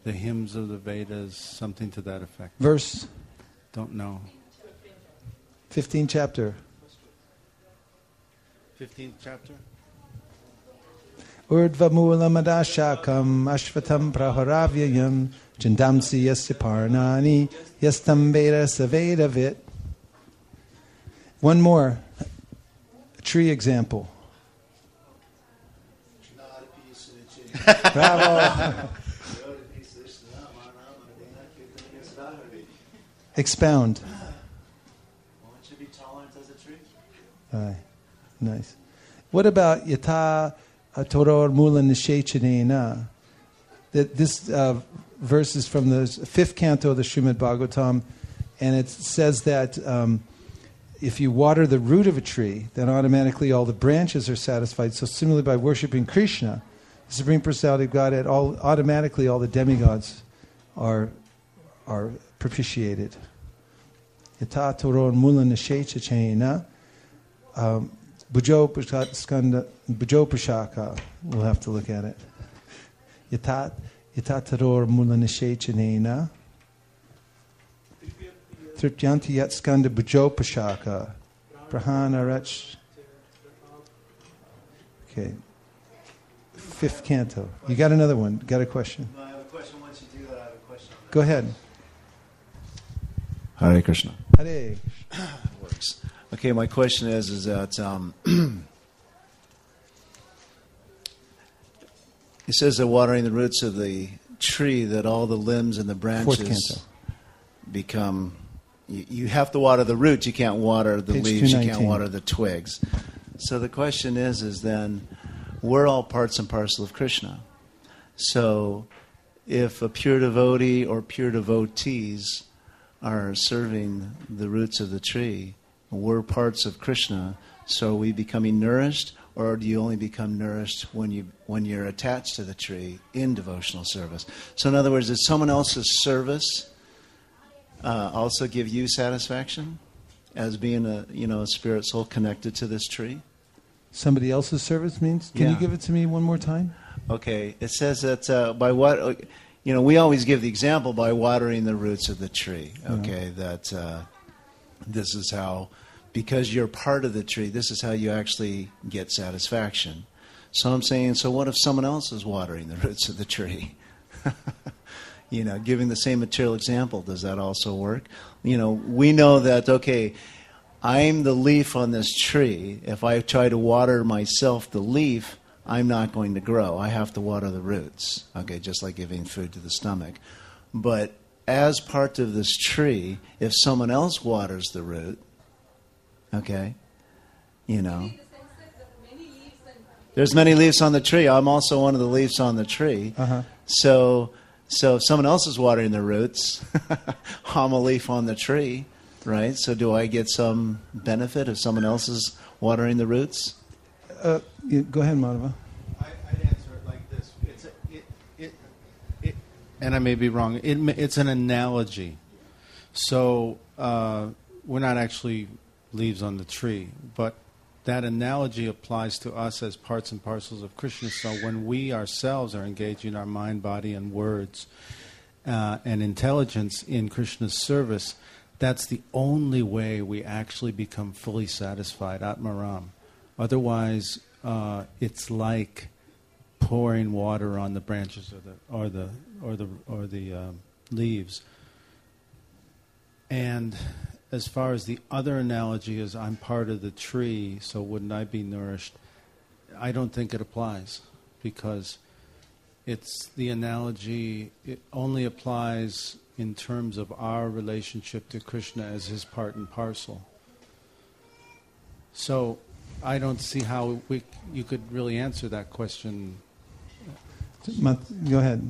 the hymns of the Vedas, something to that effect. Verse? Don't know. 15th chapter. 15th chapter? Urdhva mula madashakam ashvatam praharavyayam chandamsi yasya parnani yastam veda savedavit. One more. A tree example. Bravo. Expound. One should be tolerant as a tree. Aye. Nice. What about yata toror mula nishechanena? This verse is from the 5th canto of the Srimad Bhagavatam, and it says that if you water the root of a tree, then automatically all the branches are satisfied. So similarly, by worshiping Krishna, the Supreme Personality of Godhead, automatically all the demigods are propitiated. Yata toror mula nishechanena. Bujo Prashaka, we'll have to look at it. Yatat taror mula nishechanena. Tripyanti yat skanda bujo Prashaka. Prahana rach. Okay. 5th canto. You got another one? Got a question? No, I have a question. Once you do that, I have a question. Go ahead. Hare Krishna. Hare. Works. Okay, my question is that it says that watering the roots of the tree, that all the limbs and the branches become. You have to water the roots. You can't water the Page leaves. 219. You can't water the twigs. So the question is then, we're all parts and parcel of Krishna. So if a pure devotee or pure devotees are serving the roots of the tree, we're parts of Krishna, so are we becoming nourished, or do you only become nourished when you're attached to the tree in devotional service? So in other words, does someone else's service also give you satisfaction as being a spirit soul connected to this tree? Somebody else's service means? Can you give it to me one more time? Okay, it says that by what we always give the example by watering the roots of the tree. Okay, that. This is how, because you're part of the tree, this is how you actually get satisfaction. So I'm saying, so what if someone else is watering the roots of the tree? Giving the same material example, does that also work? We know that, okay, I'm the leaf on this tree. If I try to water myself, the leaf, I'm not going to grow. I have to water the roots, okay, just like giving food to the stomach. But as part of this tree, if someone else waters the root, okay, there's many leaves on the tree. I'm also one of the leaves on the tree. Uh-huh. So if someone else is watering the roots, I'm a leaf on the tree, right? So do I get some benefit if someone else is watering the roots? Go ahead, Madhava. I'd answer it like this. And I may be wrong. It's an analogy. So we're not actually leaves on the tree, but that analogy applies to us as parts and parcels of Krishna. So when we ourselves are engaged in our mind, body, and words and intelligence in Krishna's service, that's the only way we actually become fully satisfied, Atmaram. Otherwise, it's like pouring water on the branches or the leaves. And as far as the other analogy is, I'm part of the tree, so wouldn't I be nourished? I don't think it applies, because it's the analogy, it only applies in terms of our relationship to Krishna as his part and parcel. So I don't see how you could really answer that question. Go ahead.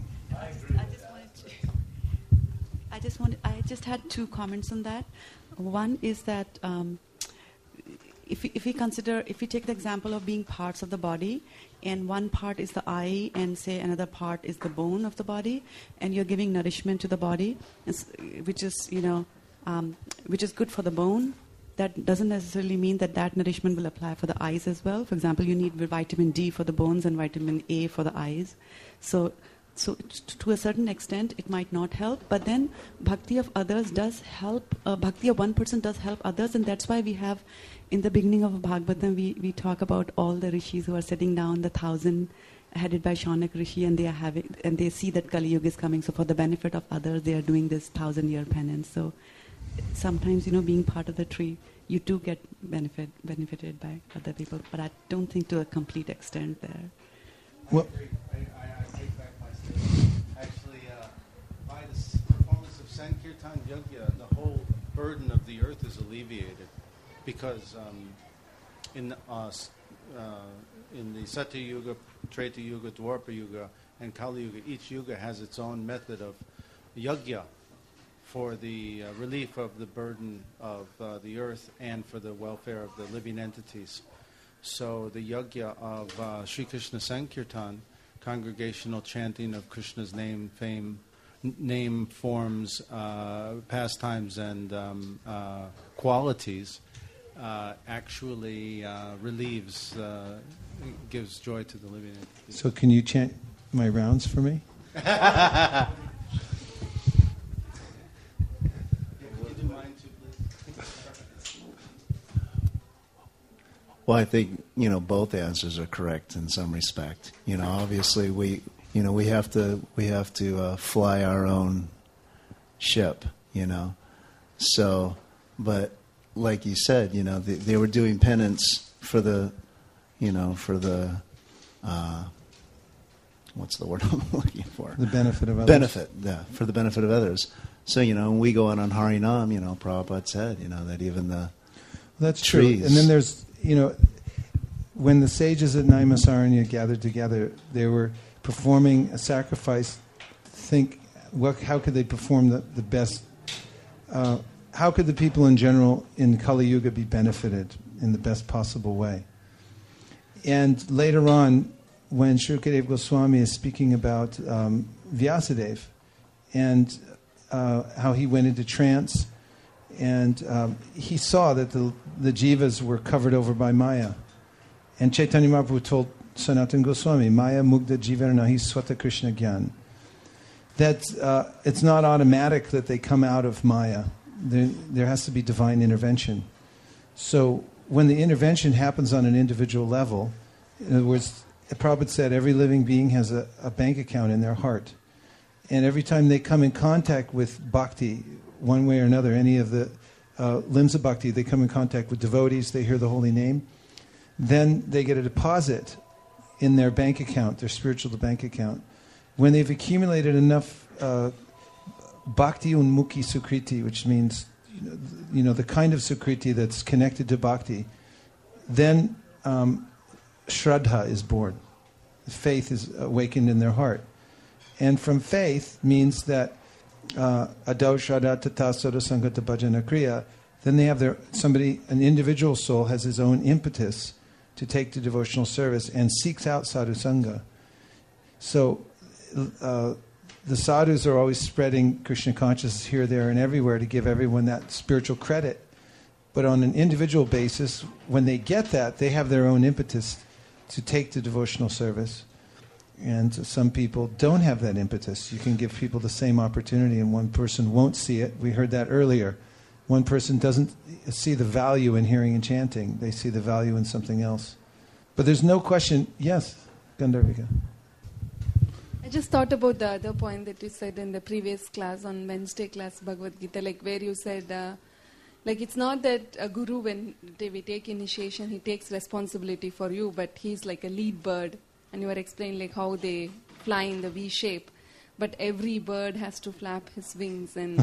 I just had two comments on that. One is that if we take the example of being parts of the body, and one part is the eye, and say another part is the bone of the body, and you're giving nourishment to the body, which is good for the bone. That doesn't necessarily mean that nourishment will apply for the eyes as well. For example, you need vitamin D for the bones and vitamin A for the eyes. So So to a certain extent, it might not help. But then bhakti of others does help. Bhakti of one person does help others, and that's why we have, in the beginning of Bhagavatam, we talk about all the rishis who are sitting down, the 1,000 headed by Shaunak Rishi, and they see that Kali Yuga is coming. So for the benefit of others, they are doing this 1,000-year penance. So sometimes, being part of the tree, you do get benefited by other people, but I don't think to a complete extent there. Well, I take back my statement. Actually, by the performance of Sankirtan Yajna, the whole burden of the earth is alleviated, because in the Satya Yuga, Treta Yuga, Dwapara Yuga, and Kali Yuga, each yuga has its own method of yajna for the relief of the burden of the earth and for the welfare of the living entities. So the yajna of Sri Krishna Sankirtan, congregational chanting of Krishna's name, fame, name, forms, pastimes, and qualities, actually relieves, gives joy to the living entities. So can you chant my rounds for me? Well, I think both answers are correct in some respect. Obviously we have to fly our own ship. So, but like you said, they were doing penance for the, what's the word I'm looking for? The benefit of others. Benefit, yeah, for the benefit of others. So when we go out on Harinam, Prabhupada said, that even the That's trees. true. And then there's, when the sages at Naimasaranya gathered together, they were performing a sacrifice. How could they perform the best? How could the people in general in Kali Yuga be benefited in the best possible way? And later on, when Shukadeva Goswami is speaking about Vyasadeva and how he went into trance, and he saw that the jivas were covered over by Maya. And Chaitanya Mahaprabhu told Sanatana Goswami, Maya Mugdha Jivarnahi Swata Krishna Gyan. That it's not automatic that they come out of Maya. There has to be divine intervention. So when the intervention happens on an individual level, in other words, Prabhupada said every living being has a bank account in their heart. And every time they come in contact with bhakti, one way or another, any of the limbs of bhakti, they come in contact with devotees, they hear the holy name, then they get a deposit in their bank account, their spiritual bank account. When they've accumulated enough bhakti unmukhi sukriti, which means the kind of sukriti that's connected to bhakti, then shraddha is born. Faith is awakened in their heart. And from faith means that adau shraddha tata soda sangata bhajana kriya, then they have an individual soul has his own impetus to take to devotional service and seeks out sadhu sangha. So the sadhus are always spreading Krishna consciousness here, there, and everywhere to give everyone that spiritual credit. But on an individual basis, when they get that, they have their own impetus to take to devotional service. And some people don't have that impetus. You can give people the same opportunity and one person won't see it. We heard that earlier. One person doesn't see the value in hearing and chanting. They see the value in something else. But there's no question. Yes, Gandharvika. I just thought about the other point that you said in the previous class, on Wednesday class, Bhagavad Gita, where you said, it's not that a guru, when we take initiation, he takes responsibility for you, but he's like a lead bird. And you were explaining how they fly in the V shape. But every bird has to flap his wings. And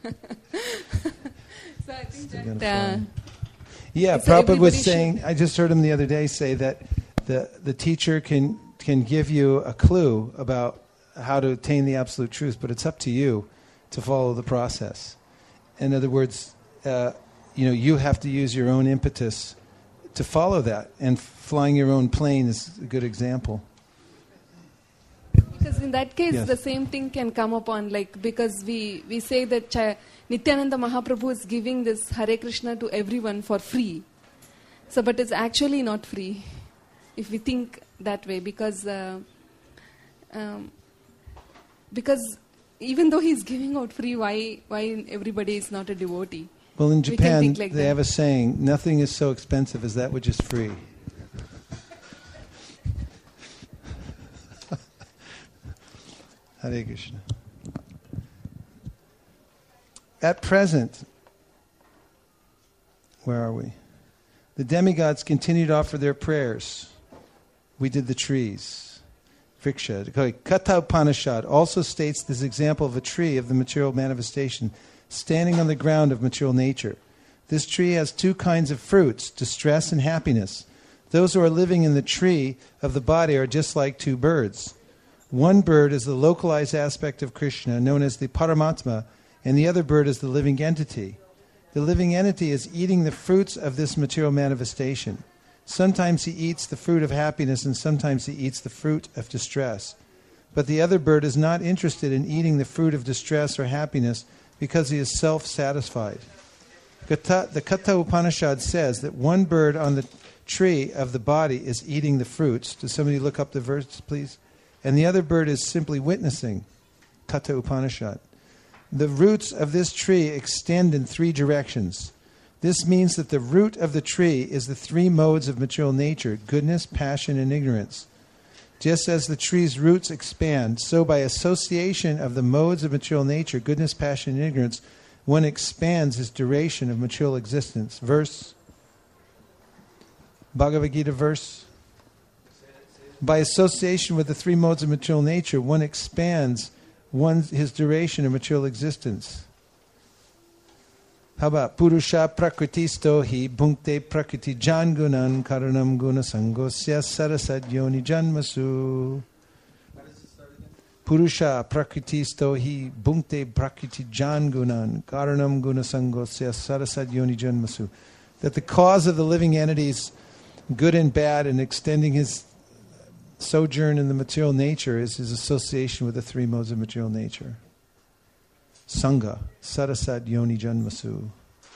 so I think that... Prabhupada was saying, I just heard him the other day say that the teacher can give you a clue about how to attain the absolute truth, but it's up to you to follow the process. In other words, you have to use your own impetus to follow that, and flying your own plane is a good example. Because in that case, the same thing can come upon, because we say that Nityananda Mahaprabhu is giving this Hare Krishna to everyone for free. So, but it's actually not free, if we think that way, because because even though he's giving out free, why everybody is not a devotee? Well, in We can Japan, think like they that. have a saying, nothing is so expensive as that which is free. Hare Krishna. At present, where are we? The demigods continue to offer their prayers. We did the trees. Vriksha. Okay, Katha Upanishad also states this example of a tree of the material manifestation standing on the ground of material nature. This tree has two kinds of fruits, distress and happiness. Those who are living in the tree of the body are just like two birds. One bird is the localized aspect of Krishna, known as the Paramatma, and the other bird is the living entity. The living entity is eating the fruits of this material manifestation. Sometimes he eats the fruit of happiness and sometimes he eats the fruit of distress. But the other bird is not interested in eating the fruit of distress or happiness because he is self-satisfied. The Katha Upanishad says that one bird on the tree of the body is eating the fruits. Does somebody look up the verse, please? And the other bird is simply witnessing. Katha Upanishad. The roots of this tree extend in three directions. This means that the root of the tree is the three modes of material nature, goodness, passion, and ignorance. Just as the tree's roots expand, so by association of the modes of material nature, goodness, passion, and ignorance, one expands his duration of material existence. Verse? Bhagavad Gita verse? By association with the three modes of material nature, one expands his duration of material existence. How about Purusha Prakritisto hi bhunkte prakriti jangunan karanam guna sangosya sarasad yoni janmasu. Purusha Prakritisto hi bhunkte prakriti jangunan karanam guna sangosya sarasad yoni janmasu. That the cause of the living entities, good and bad, and extending his sojourn in the material nature is his association with the three modes of material nature. Sangha, Sarasad Yoni Janmasu.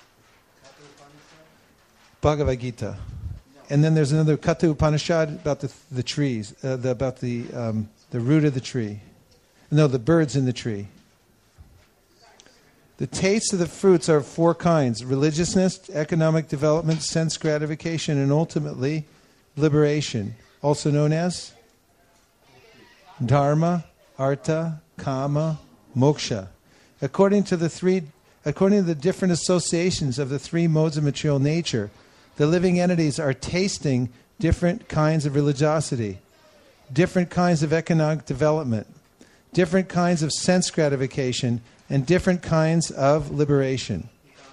Bhagavad Gita. And then there's another Katha Upanishad about the trees, about the root of the tree. No, the birds in the tree. The tastes of the fruits are of four kinds: religiousness, economic development, sense gratification, and ultimately liberation. Also known as Dharma, Artha, Kama, Moksha. According to the different associations of the three modes of material nature, the living entities are tasting different kinds of religiosity, different kinds of economic development, different kinds of sense gratification, and different kinds of liberation.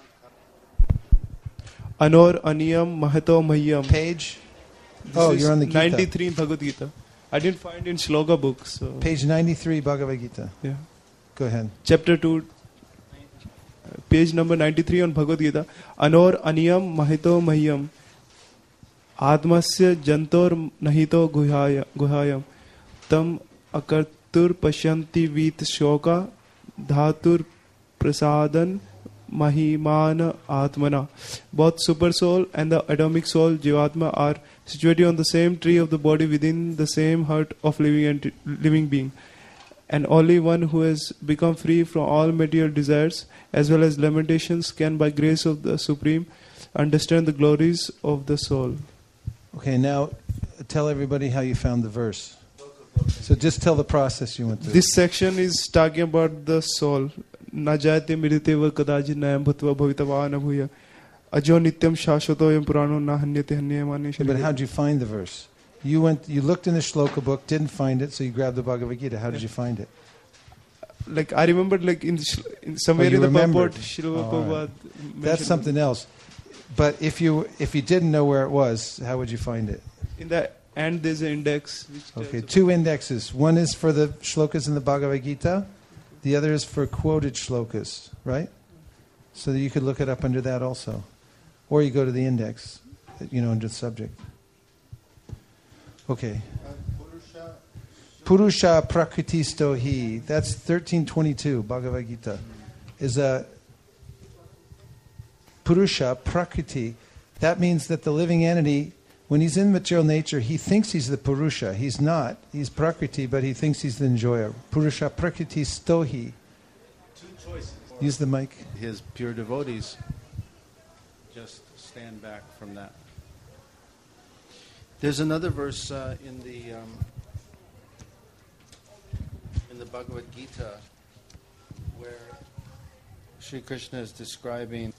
Anor Aniyam Mahato Mahyam. Page? This you're on the is Gita. 93 in Bhagavad Gita. I didn't find in Shloka books. So Page 93, Bhagavad Gita. yeah. Go ahead. Chapter 2, page number 93 on Bhagavad Gita. Anor Aniyam Mahito Mahyam. Atmasya Jantor Nahito Guhayam. Tam Akartur Pashyanti Vit Shoka Dhatur Prasadan Mahimana Atmana. Both super soul and the atomic soul Jivatma are situated on the same tree of the body within the same heart of living being. And only one who has become free from all material desires as well as limitations can, by grace of the Supreme, understand the glories of the soul. Okay, now tell everybody how you found the verse. So just tell the process you went through. This section is talking about the soul. Na jayate miriteva kadajit nayam bhutva bhavitava anabhuya. Ajo nityam shashvatoyam purano na hanyate hanyamane But sharire. how did you find the verse? You looked in the shloka book, didn't find it, so you grabbed the Bhagavad Gita. How did you find it? Like I remembered, like in somewhere you in the remembered. purport, Srila Oh, all right. Prabhupada That's mentioned something else. But if you didn't know where it was, how would you find it? in the end there's an index. Which tells Okay, about- two indexes. One is for the shlokas in the Bhagavad Gita. The other is for quoted shlokas, right? So that you could look it up under that also. Or you go to the index, under the subject. Okay. Purusha Prakritisto hi. That's 1322, Bhagavad Gita. Is a Purusha Prakriti. That means that the living entity When he's in material nature, he thinks he's the Purusha. He's not. He's Prakriti, but he thinks he's the enjoyer. Purusha Prakriti Stohi. Two choices. Use the mic. His pure devotees just stand back from that. There's another verse in the Bhagavad Gita where Sri Krishna is describing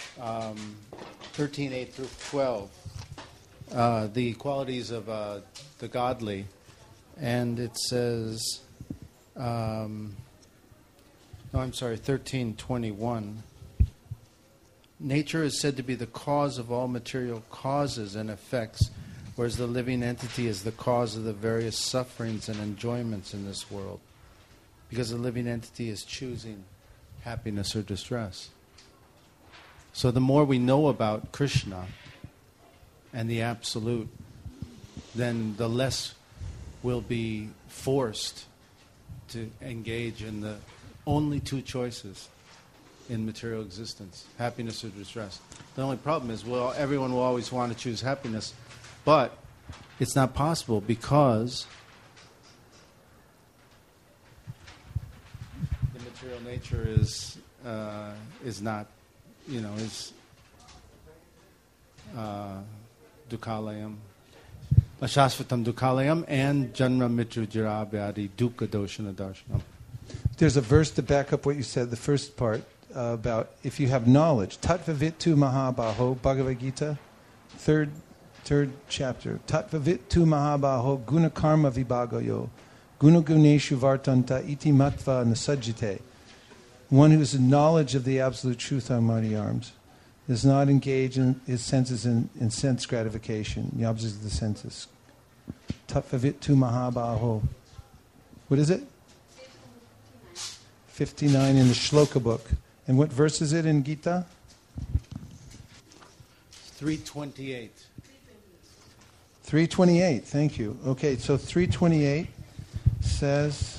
13:8 through 12 the qualities of the godly, and it says, 13:21. Nature is said to be the cause of all material causes and effects, whereas the living entity is the cause of the various sufferings and enjoyments in this world, because the living entity is choosing happiness or distress. So the more we know about Krishna and the Absolute, then the less we'll be forced to engage in the only two choices in material existence, happiness or distress. The only problem is, well, everyone will always want to choose happiness, but it's not possible because the material nature is not, is dukhalayam, ashashvatam dukhalayam, and janma mitra jara vyadi dukkha doshana darshanam. There's a verse to back up what you said, the first part, about if you have knowledge. Tattvavitu Mahabaho, Bhagavad Gita, third chapter. Tattvavitu Mahabaho, guna karma vibhagayo, guna guneshu vartanta iti matva nasajjite. One who has knowledge of the absolute truth on mighty arms does not engage in his senses in sense gratification, the objects of the senses. Tattvavitu Mahabaho. What is it? 59 in the Shloka book. And what verse is it in Gita? 328. 328, thank you. Okay, so 328 says...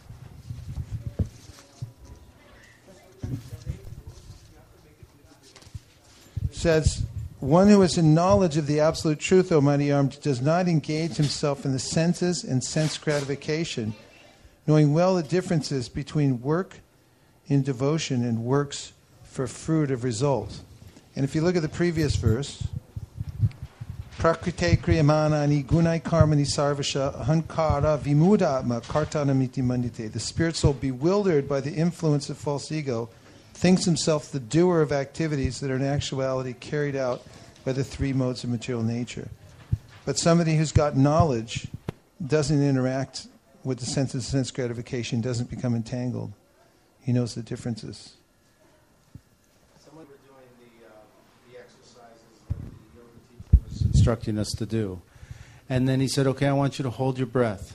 one who is in knowledge of the absolute truth, O mighty arms, does not engage himself in the senses and sense gratification, knowing well the differences between work in devotion and works for fruit of result. And if you look at the previous verse, Prakrite kriyamanani gunai karmani sarvasha ahankara vimudatma kartanamiti mandite. The spirit soul, bewildered by the influence of false ego, thinks himself the doer of activities that are in actuality carried out by the three modes of material nature. But somebody who's got knowledge doesn't interact with the sense of sense gratification, doesn't become entangled. He knows the differences. Someone were doing the exercises that the yoga teacher was instructing us to do. And then he said, okay, I want you to hold your breath.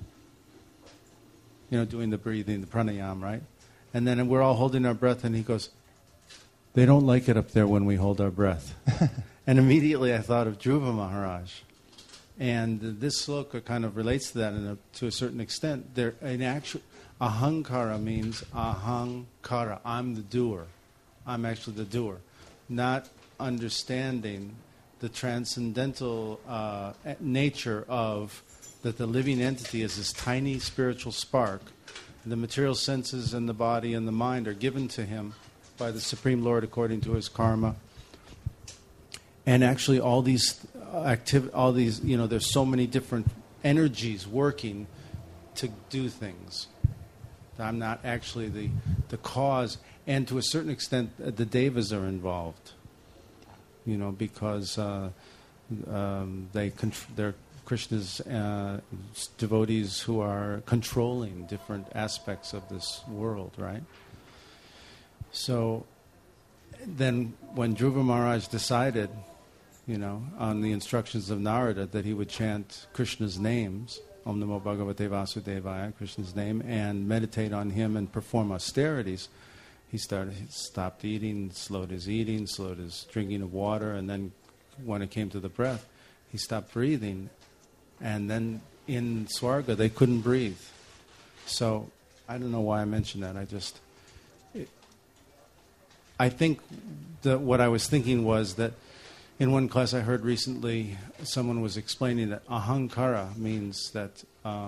Doing the breathing, the pranayama, right? And then we're all holding our breath, and he goes, they don't like it up there when we hold our breath. And immediately I thought of Dhruva Maharaj. And this sloka kind of relates to that to a certain extent. Ahankara means ahankara, I'm the doer. I'm actually the doer. Not understanding the transcendental nature of that the living entity is this tiny spiritual spark. The material senses and the body and the mind are given to him by the Supreme Lord according to his karma. And actually all these there's so many different energies working to do things. I'm not actually the cause. And to a certain extent, the devas are involved. Because they're Krishna's devotees who are controlling different aspects of this world, right? So then when Dhruva Maharaj decided, on the instructions of Narada, that he would chant Krishna's names, Om Namo Bhagavate Vasudevaya, Krishna's name, and meditate on him and perform austerities, he stopped eating, slowed his drinking of water, and then when it came to the breath, he stopped breathing. And then in Swarga, they couldn't breathe. So I don't know why I mentioned that. I think that what I was thinking was that In one class I heard recently, someone was explaining that ahankara means that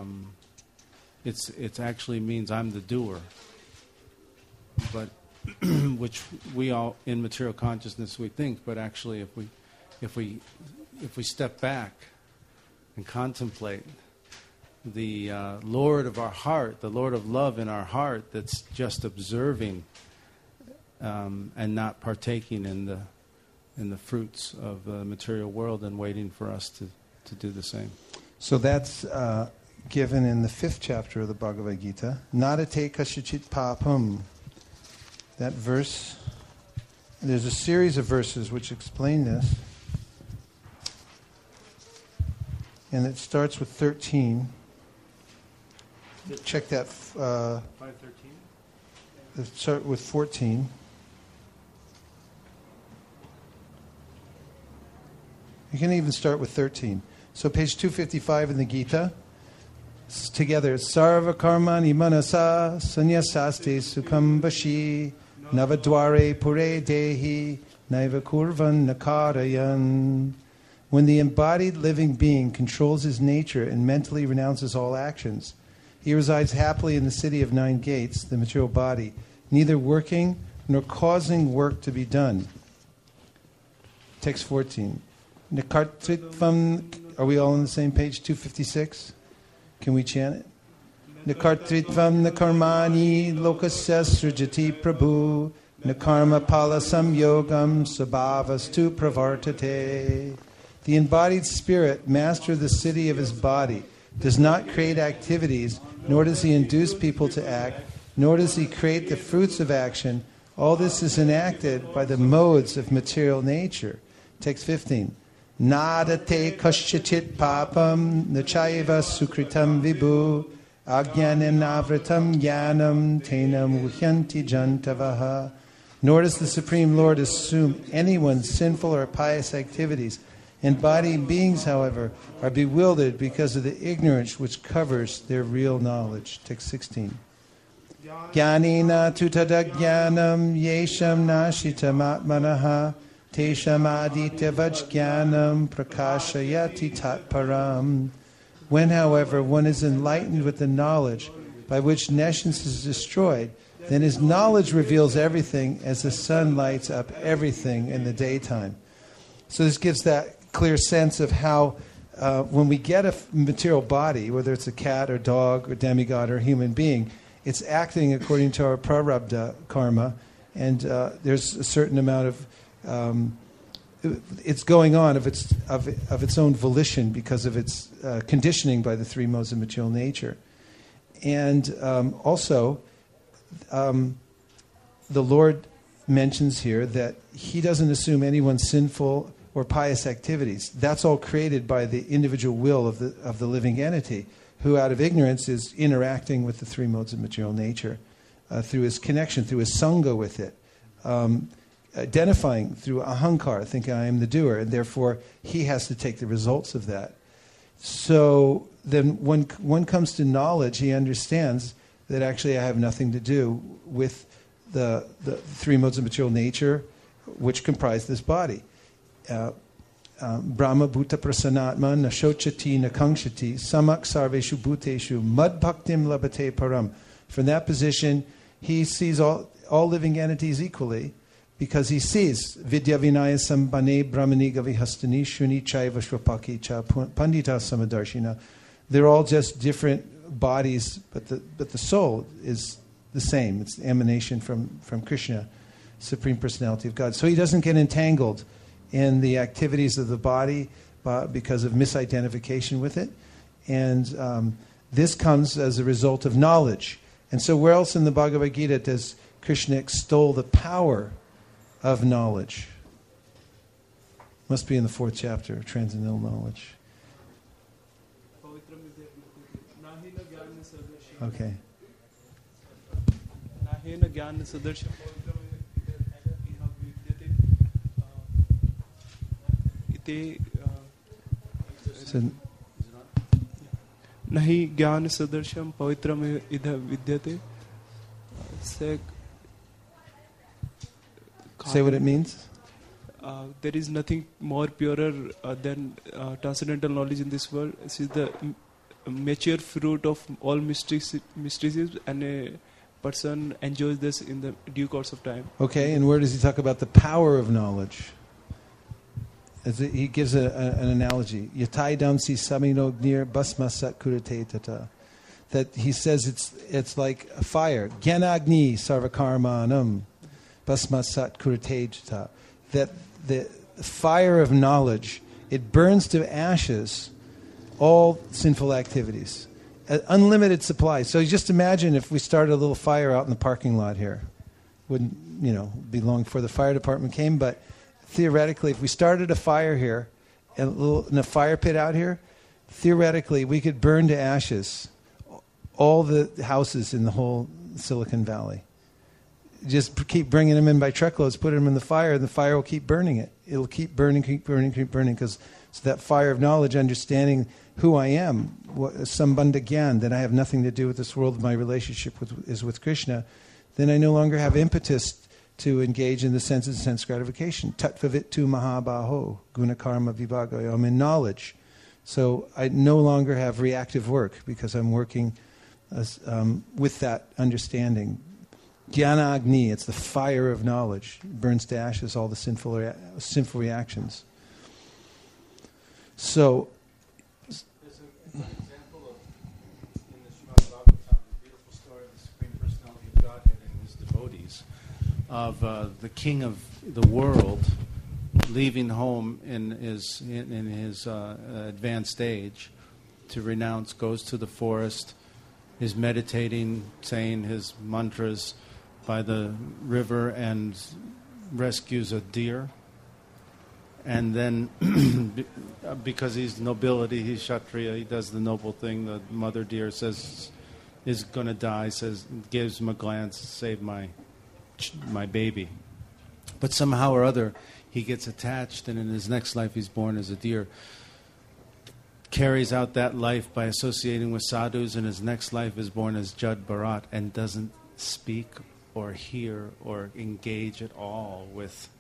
it actually means I'm the doer. But which we all in material consciousness we think, but actually if we step back and contemplate the Lord of our heart, the Lord of love in our heart, that's just observing and not partaking in the fruits of the material world and waiting for us to do the same. So that's given in the 5th chapter of the Bhagavad Gita. Nadate kashachit papam. That verse, there's a series of verses which explain this. And it starts with 13. Check that. 5:13? Let's start with 14. You can even start with 13. So page 255 in the Gita. Together. Sarva karmani manasa sanyasaste sukham vashi navadware pure dehi naiva kurvan nakarayan. When the embodied living being controls his nature and mentally renounces all actions, he resides happily in the city of 9 gates, the material body, neither working nor causing work to be done. Text 14. Nikartritvam, are we all on the same page? 256? Can we chant it? Nikartritvam nakarmani lokasya srujati prabhu nakarma pala samyogam sabhavastu pravartate. The embodied spirit, master of the city of his body, does not create activities, nor does he induce people to act, nor does he create the fruits of action. All this is enacted by the modes of material nature. Text 15. Nadate kashchit papam nachaiva sukritam vibhu ajnanam navratam jnanam tenam vuhyanti jantavaha. Nor does the Supreme Lord assume anyone's sinful or pious activities. Embodied beings, however, are bewildered because of the ignorance which covers their real knowledge. Text 16. Jnanina tutadajnanam yesham nashitam atmanaha tesham aditya vajjnanam prakashayati tatparam. When, however, one is enlightened with the knowledge by which nescience is destroyed, then his knowledge reveals everything as the sun lights up everything in the daytime. So this gives that clear sense of how when we get a material body, whether it's a cat or dog or demigod or human being, it's acting according to our prarabdha karma, and there's a certain amount of it's going on of its own volition because of its conditioning by the 3 modes of material nature. And also, the Lord mentions here that he doesn't assume anyone's sinful or pious activities. That's all created by the individual will of the living entity, who out of ignorance is interacting with the 3 modes of material nature through his connection, through his sangha with it, identifying through ahankar, thinking I am the doer, and therefore he has to take the results of that. So then when one comes to knowledge, he understands that actually I have nothing to do with the 3 modes of material nature which comprise this body. Brahma bhuta prasanatma nashochati nakangshati samak sarveshu bhuteshu mad bhaktim labate param. From that position, he sees all living entities equally, because he sees vidya vinaya sambane brahmani gavihastani shuni chaiva shvapaki cha pandita samadarshina. They're all just different bodies, but the soul is the same. It's the emanation from Krishna, Supreme Personality of God. So he doesn't get entangled in the activities of the body because of misidentification with it. And this comes as a result of knowledge. And so where else in the Bhagavad Gita does Krishna extol the power of knowledge? Must be in the 4th chapter, Transcendental Knowledge. Okay. Nahi Gyan Sadarsham Pavitram Idha Vidyate. Say what it means. there is nothing more purer than transcendental knowledge in this world. This is the mature fruit of all mysticism, and a person enjoys this in the due course of time. Okay, and where does he talk about the power of knowledge? He gives an analogy. Yatai damsi samino gnir basma sat kurate tata. That he says it's like a fire. Gyanagni sarvakarmanam basma sat kurate tata. That the fire of knowledge, it burns to ashes all sinful activities. Unlimited supply. So you just imagine if we started a little fire out in the parking lot here. Wouldn't, be long before the fire department came, but theoretically, if we started a fire here, in a fire pit out here, theoretically, we could burn to ashes all the houses in the whole Silicon Valley. Just keep bringing them in by truckloads, put them in the fire, and the fire will keep burning it. It'll keep burning, because it's that fire of knowledge, understanding who I am, sambandha gyan, that I have nothing to do with this world. My relationship is with Krishna. Then I no longer have impetus to engage in the senses and sense gratification. Tattvavitu mahabaho, gunakarma vibhago. I'm in knowledge. So I no longer have reactive work because I'm working with that understanding. Jnana Agni, it's the fire of knowledge. It burns to ashes all the sinful reactions. So, there's an example in the Srimad Bhagavatam, the beautiful story of the Supreme Personality of Godhead and his devotees, of the king of the world leaving home in his advanced age to renounce, goes to the forest, is meditating, saying his mantras by the river, and rescues a deer. And then, because he's nobility, he's Kshatriya, he does the noble thing. The mother deer is going to die, gives him a glance, save my baby. But somehow or other, he gets attached, and in his next life he's born as a deer. Carries out that life by associating with sadhus, and his next life is born as Jad Bharat, and doesn't speak or hear or engage at all with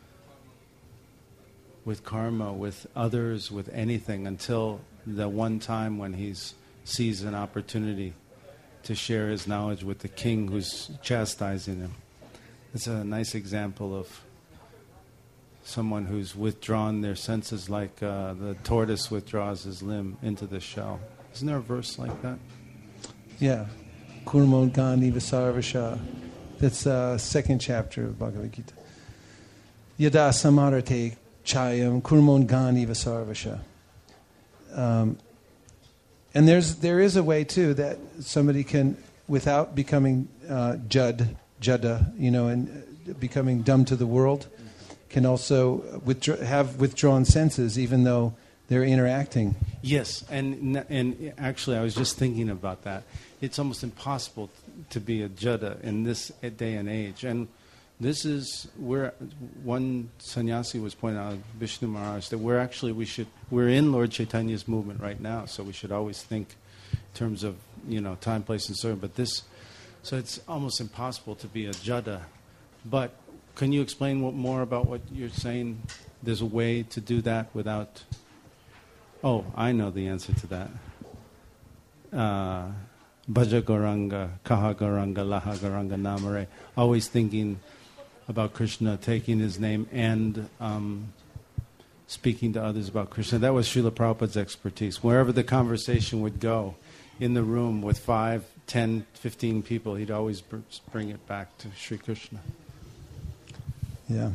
karma, with others, with anything, until the one time when he sees an opportunity to share his knowledge with the king who's chastising him. It's a nice example of someone who's withdrawn their senses like the tortoise withdraws his limb into the shell. Isn't there a verse like that? Yeah. Kurmo Gandhi Vasarvasha. That's second chapter of Bhagavad Gita. Yada samarate chayam kurmon gani vasarvasha. And there is a way too that somebody can, without becoming jada, and becoming dumb to the world, can also have withdrawn senses, even though they're interacting. Yes, and actually, I was just thinking about that. It's almost impossible to be a jada in this day and age, and this is where one sannyasi was pointing out, Vishnu Maharaj, that we're in Lord Chaitanya's movement right now, so we should always think in terms of time, place, and service. But so it's almost impossible to be a jada. But can you explain more about what you're saying? There's a way to do that without. Oh, I know the answer to that. Bhaja Gauranga, Kaha Gauranga, Laha Gauranga Namare. Always thinking about Krishna, taking his name, and speaking to others about Krishna. That was Srila Prabhupada's expertise. Wherever the conversation would go, in the room with 5, 10, 15 people, he'd always bring it back to Sri Krishna. Yeah.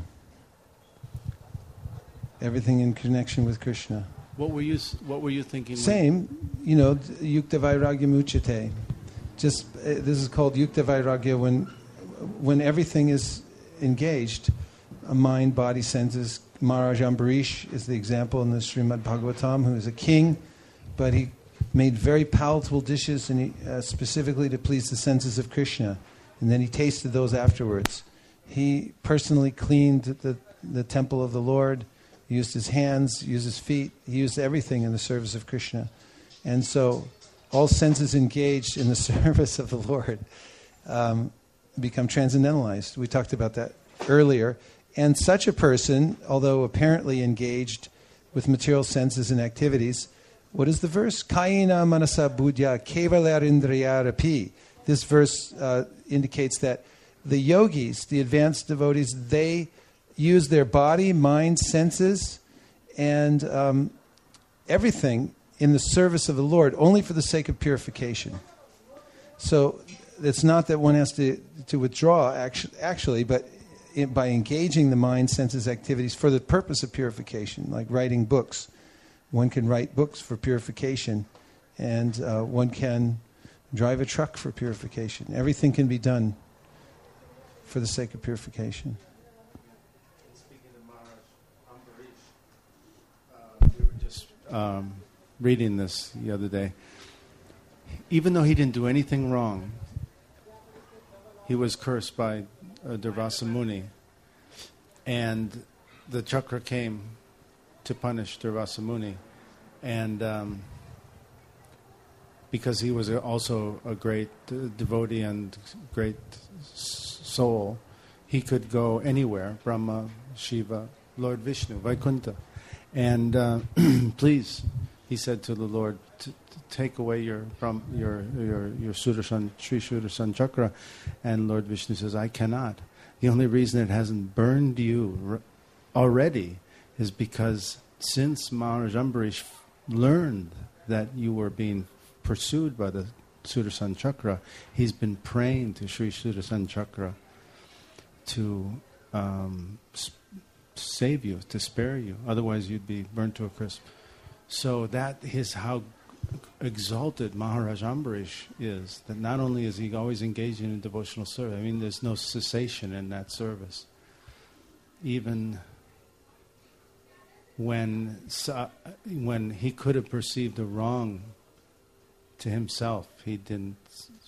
Everything in connection with Krishna. What were you thinking? Same, yukta vairagya muchate. Just this is called yukta vairagya when everything is engaged, mind, body, senses. Maharaj Ambarish is the example in the Srimad Bhagavatam, who is a king, but he made very palatable dishes, and specifically to please the senses of Krishna, and then he tasted those afterwards. He personally cleaned the temple of the Lord. He used his hands, used his feet. He used everything in the service of Krishna. And so all senses engaged in the service of the Lord become transcendentalized. We talked about that earlier. And such a person, although apparently engaged with material senses and activities, what is the verse? Kayena manasa buddhya kevalarindriyarapi. This verse indicates that the yogis, the advanced devotees, they use their body, mind, senses, and everything in the service of the Lord only for the sake of purification. So it's not that one has to withdraw, actually, but by engaging the mind, senses, activities for the purpose of purification, like writing books. One can write books for purification, and one can drive a truck for purification. Everything can be done for the sake of purification. Speaking of Maharaj Ambarish, we were just reading this the other day. Even though he didn't do anything wrong, he was cursed by Durvasa Muni, and the chakra came to punish Durvasa Muni, and because he was also a great devotee and great soul, he could go anywhere, Brahma, Shiva, Lord Vishnu, Vaikuntha, and please, he said to the Lord, take away your Sudarshan, Sri Sudarshan chakra. And Lord Vishnu says, I cannot. The only reason it hasn't burned you already is because since Maharaj Ambarish learned that you were being pursued by the Sudarshan chakra, he's been praying to Sri Sudarshan chakra to save you, to spare you. Otherwise you'd be burnt to a crisp. So that is how exalted Maharaj Ambarish is, that not only is he always engaging in devotional service, I mean, there's no cessation in that service. Even when he could have perceived a wrong to himself, he didn't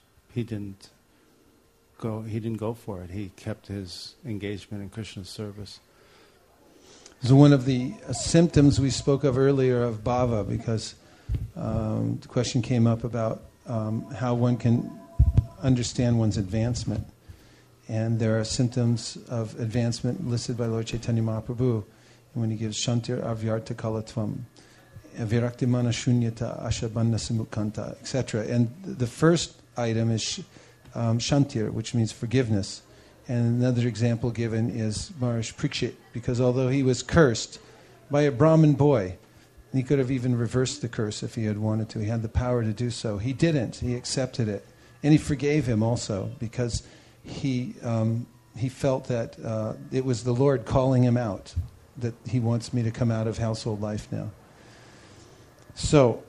go for it. He kept his engagement in Krishna's service. So one of the symptoms we spoke of earlier of bhava, because the question came up about how one can understand one's advancement. And there are symptoms of advancement listed by Lord Chaitanya Mahaprabhu when he gives Shantir Avyarta Kalatvam, Viraktimana Shunyata Ashabandha Simukanta, etc. And the first item is Shantir, which means forgiveness. And another example given is Maharaj Parikshit, because although he was cursed by a Brahmin boy, he could have even reversed the curse if he had wanted to. He had the power to do so. He didn't. He accepted it. And he forgave him also, because he felt that it was the Lord calling him out, that he wants me to come out of household life now. So,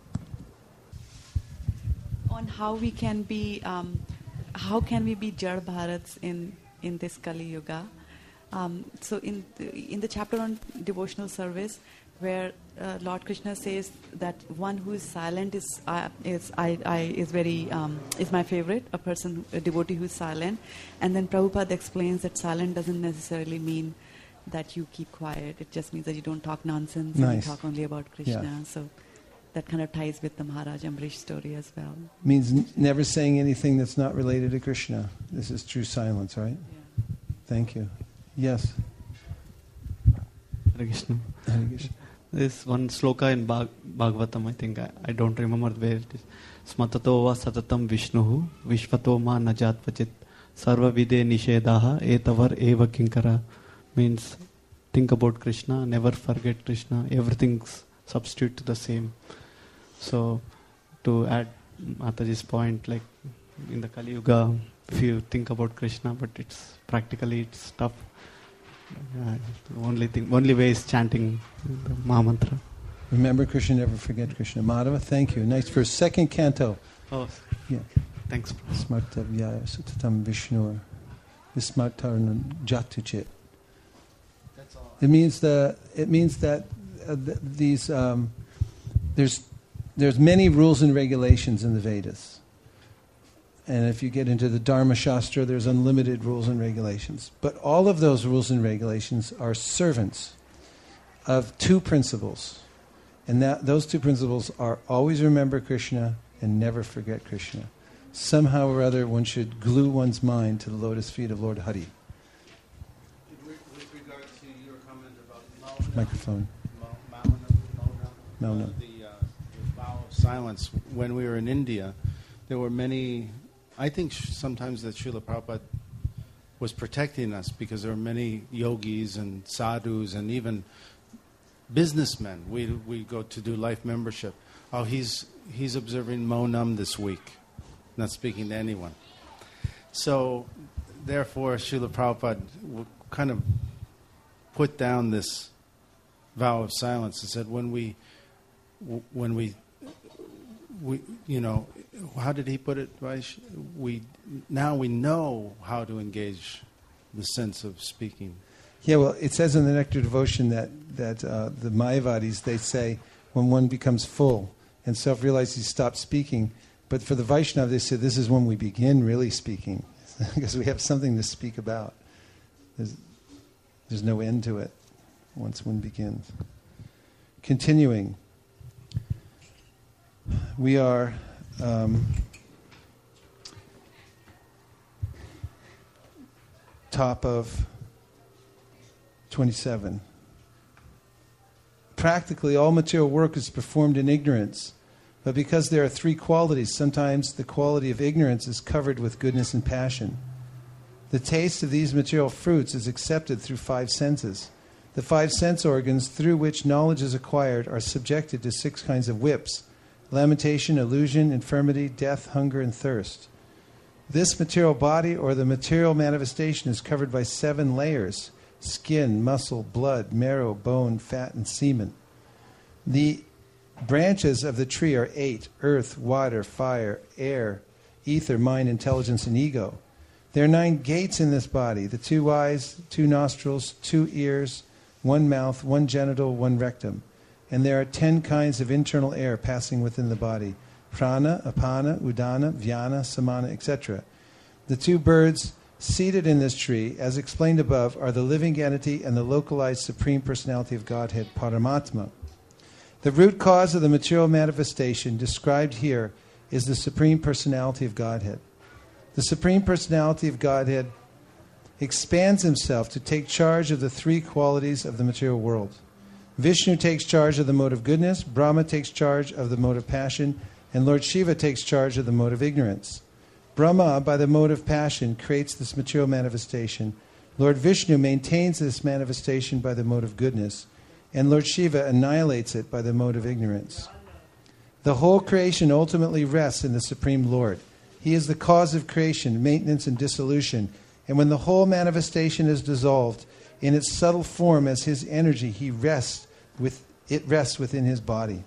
on how we can be, how can we be Jad Bharats in this Kali Yuga? So in the chapter on devotional service, where Lord Krishna says that one who is silent is my favorite, a devotee who is silent, and then Prabhupada explains that silent doesn't necessarily mean that you keep quiet. It just means that you don't talk nonsense and you talk only about Krishna. Yeah. So that kind of ties with the Maharaj Ambarish story as well. Means never saying anything that's not related to Krishna. This is true silence, right? Yeah. Thank you. Yes. Hare Krishna. Hare Krishna. There's one sloka in Bhagavatam, I think, I don't remember where it is. Smatato va satatam Vishnuhu Vishvato ma najat vachit sarva vide nishedaha etavar eva kinkara. Means think about Krishna, never forget Krishna, everything's substitute to the same. So to add Mataji's point, like in the Kali Yuga, if you think about Krishna, but it's tough. The only way is chanting the Maha Mantra. Remember Krishna, never forget Krishna. Madhava, thank you. Nice verse. Second canto. Oh, yeah. Thanks. Smartavyaya sutatam Vishnur Vismartarna jatuchit. That's all. It means that these there's many rules and regulations in the Vedas. And if you get into the Dharma Shastra, there's unlimited rules and regulations. But all of those rules and regulations are servants of two principles. And those two principles are always remember Krishna and never forget Krishna. Somehow or other, one should glue one's mind to the lotus feet of Lord Hari. With Microphone. No. The vow of silence. When we were in India, there were many. I think sometimes that Srila Prabhupada was protecting us because there were many yogis and sadhus and even businessmen. We go to do life membership. Oh, he's observing Monam this week, not speaking to anyone. So, therefore, Srila Prabhupada kind of put down this vow of silence and said, when we, you know, how did he put it, Vaish? Now we know how to engage the sense of speaking. Yeah, well, it says in the Nectar Devotion that the Mayavadis, they say when one becomes full and self-realizes he stops speaking. But for the Vaishnava, they say this is when we begin really speaking because we have something to speak about. There's no end to it once one begins. Continuing. We are top of 27. Practically all material work is performed in ignorance, but because there are three qualities, sometimes the quality of ignorance is covered with goodness and passion. The taste of these material fruits is accepted through 5 senses. The 5 sense organs through which knowledge is acquired are subjected to 6 kinds of whips: lamentation, illusion, infirmity, death, hunger, and thirst. This material body or the material manifestation is covered by 7 layers: skin, muscle, blood, marrow, bone, fat, and semen. The branches of the tree are 8: earth, water, fire, air, ether, mind, intelligence, and ego. There are 9 gates in this body: the 2 eyes, 2 nostrils, 2 ears, 1 mouth, 1 genital, 1 rectum. And there are 10 kinds of internal air passing within the body: prana, apana, udana, vyana, samana, etc. The 2 birds seated in this tree, as explained above, are the living entity and the localized Supreme Personality of Godhead, Paramatma. The root cause of the material manifestation described here is the Supreme Personality of Godhead. The Supreme Personality of Godhead expands himself to take charge of the 3 qualities of the material world. Vishnu takes charge of the mode of goodness, Brahma takes charge of the mode of passion, and Lord Shiva takes charge of the mode of ignorance. Brahma, by the mode of passion, creates this material manifestation. Lord Vishnu maintains this manifestation by the mode of goodness, and Lord Shiva annihilates it by the mode of ignorance. The whole creation ultimately rests in the Supreme Lord. He is the cause of creation, maintenance, and dissolution, and when the whole manifestation is dissolved, in its subtle form as his energy, it rests within his body.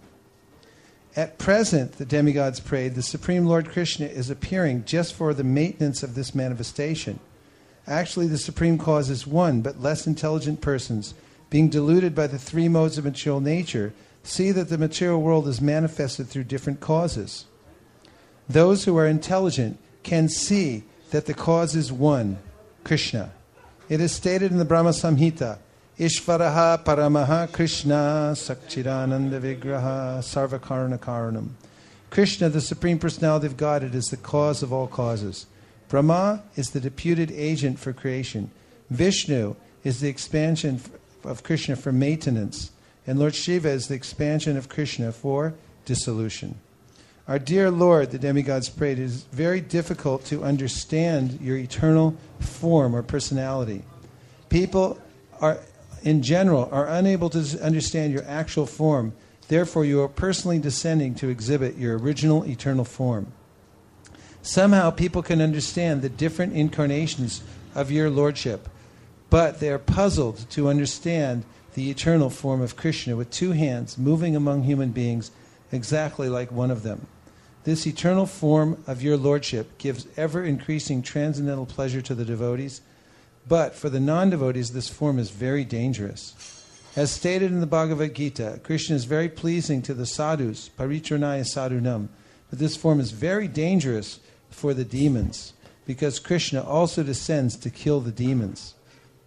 At present, the demigods prayed, the Supreme Lord Krishna is appearing just for the maintenance of this manifestation. Actually, the Supreme Cause is one, but less intelligent persons, being deluded by the 3 modes of material nature, see that the material world is manifested through different causes. Those who are intelligent can see that the cause is one, Krishna. It is stated in the Brahma Samhita, Ishvaraha Paramaha Krishna Sakchidananda Vigraha Sarvakarana Karanam. Krishna, the Supreme Personality of Godhead, is the cause of all causes. Brahma is the deputed agent for creation. Vishnu is the expansion of Krishna for maintenance. And Lord Shiva is the expansion of Krishna for dissolution. Our dear Lord, the demigods prayed, it is very difficult to understand your eternal form or personality. People in general are unable to understand your actual form. Therefore, you are personally descending to exhibit your original eternal form. Somehow people can understand the different incarnations of your lordship, but they are puzzled to understand the eternal form of Krishna with 2 hands moving among human beings exactly like one of them. This eternal form of your lordship gives ever-increasing transcendental pleasure to the devotees, but for the non-devotees this form is very dangerous. As stated in the Bhagavad Gita, Krishna is very pleasing to the sadhus, paritranaya sadhunam, but this form is very dangerous for the demons, because Krishna also descends to kill the demons.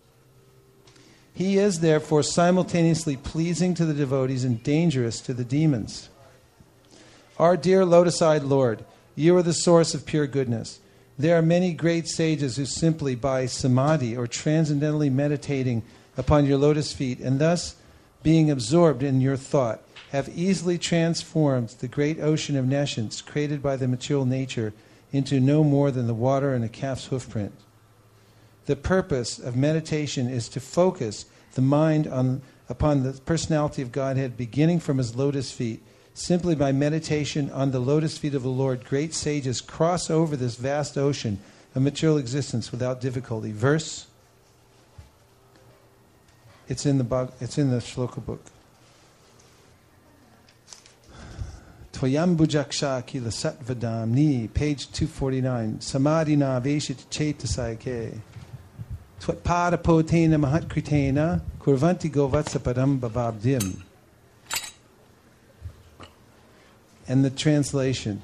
He is therefore simultaneously pleasing to the devotees and dangerous to the demons. Our dear lotus-eyed Lord, you are the source of pure goodness. There are many great sages who simply by samadhi or transcendentally meditating upon your lotus feet and thus being absorbed in your thought, have easily transformed the great ocean of nescience created by the material nature into no more than the water in a calf's hoofprint. The purpose of meditation is to focus the mind upon the personality of Godhead beginning from his lotus feet. Simply by meditation on the lotus feet of the Lord, great sages cross over this vast ocean of material existence without difficulty. Verse? It's in the shloka book. Tvayambujaksha kila satvadamni, page 249. Samadhina veshit chetasayake. Tvatpadapotena mahatkritena kurvanti govatsapadam bhavabdim. And the translation.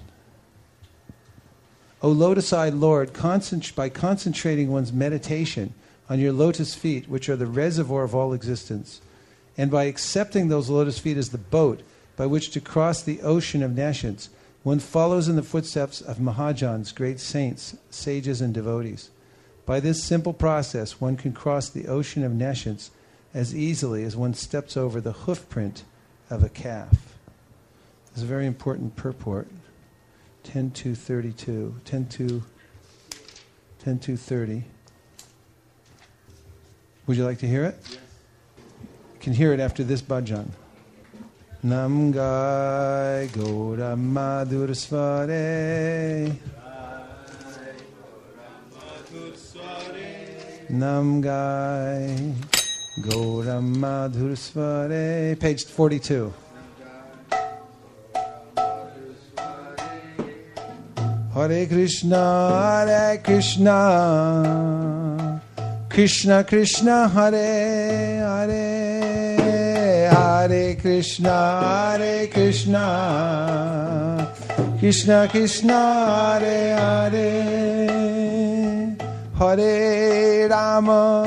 O lotus-eyed Lord, by concentrating one's meditation on your lotus feet, which are the reservoir of all existence, and by accepting those lotus feet as the boat by which to cross the ocean of nescience, one follows in the footsteps of Mahajans, great saints, sages, and devotees. By this simple process, one can cross the ocean of nescience as easily as one steps over the hoofprint of a calf. This is a very important purport. 10.2.32. 10.2.30. Would you like to hear it? Yes. You can hear it after this bhajan. Namgai Gaura Madhur Svare. Namgai Gaura Madhur Svare. Page 42. Hare Krishna, Krishna Krishna, Hare Hare, Hare Krishna, Krishna Krishna, Hare Hare, Hare Rama,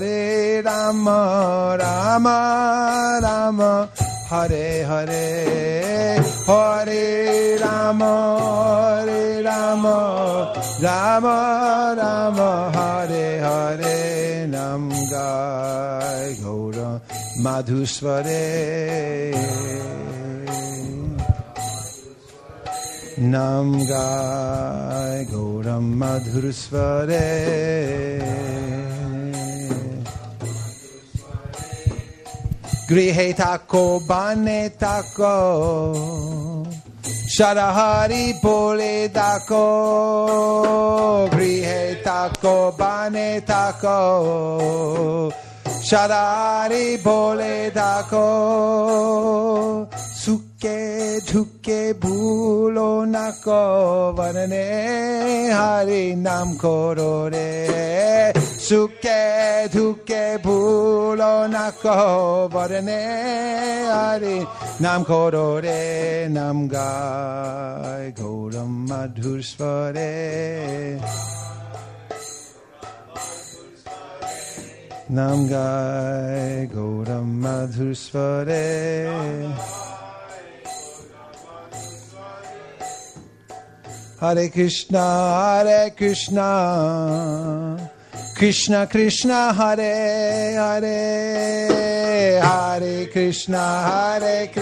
Rama Rama, Hare Hare, Hare Rama, Rama Rama, Hare Hare, Nam Gai Gaura Madhusvare, Nam Gai Gaura Madhusvare. Grihe tako bane tako, Sharahari bole dako, Grihe tako bane tako, Sharahari bole dako, Suke dhuke bhulo nako, Vanane hari nam koro re, Suke dhuke bhulo nako, Vanane hari nam koro re, Nam gai gauram madhur svare, Nam gai gauram madhur svare. Hare Krishna, Krishna Krishna, Hare Hare, Hare Krishna,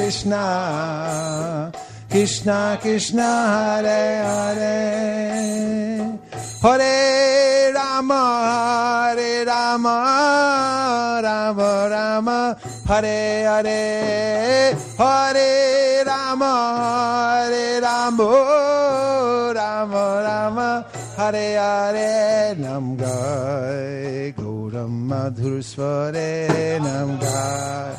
Krishna Krishna, Hare Hare, Hare Rama, Rama Rama, Hare Hare, Hare Rama, Rama Rama, Hare Hare, Nam Gai Gauram Madhur Svare, Nam Gai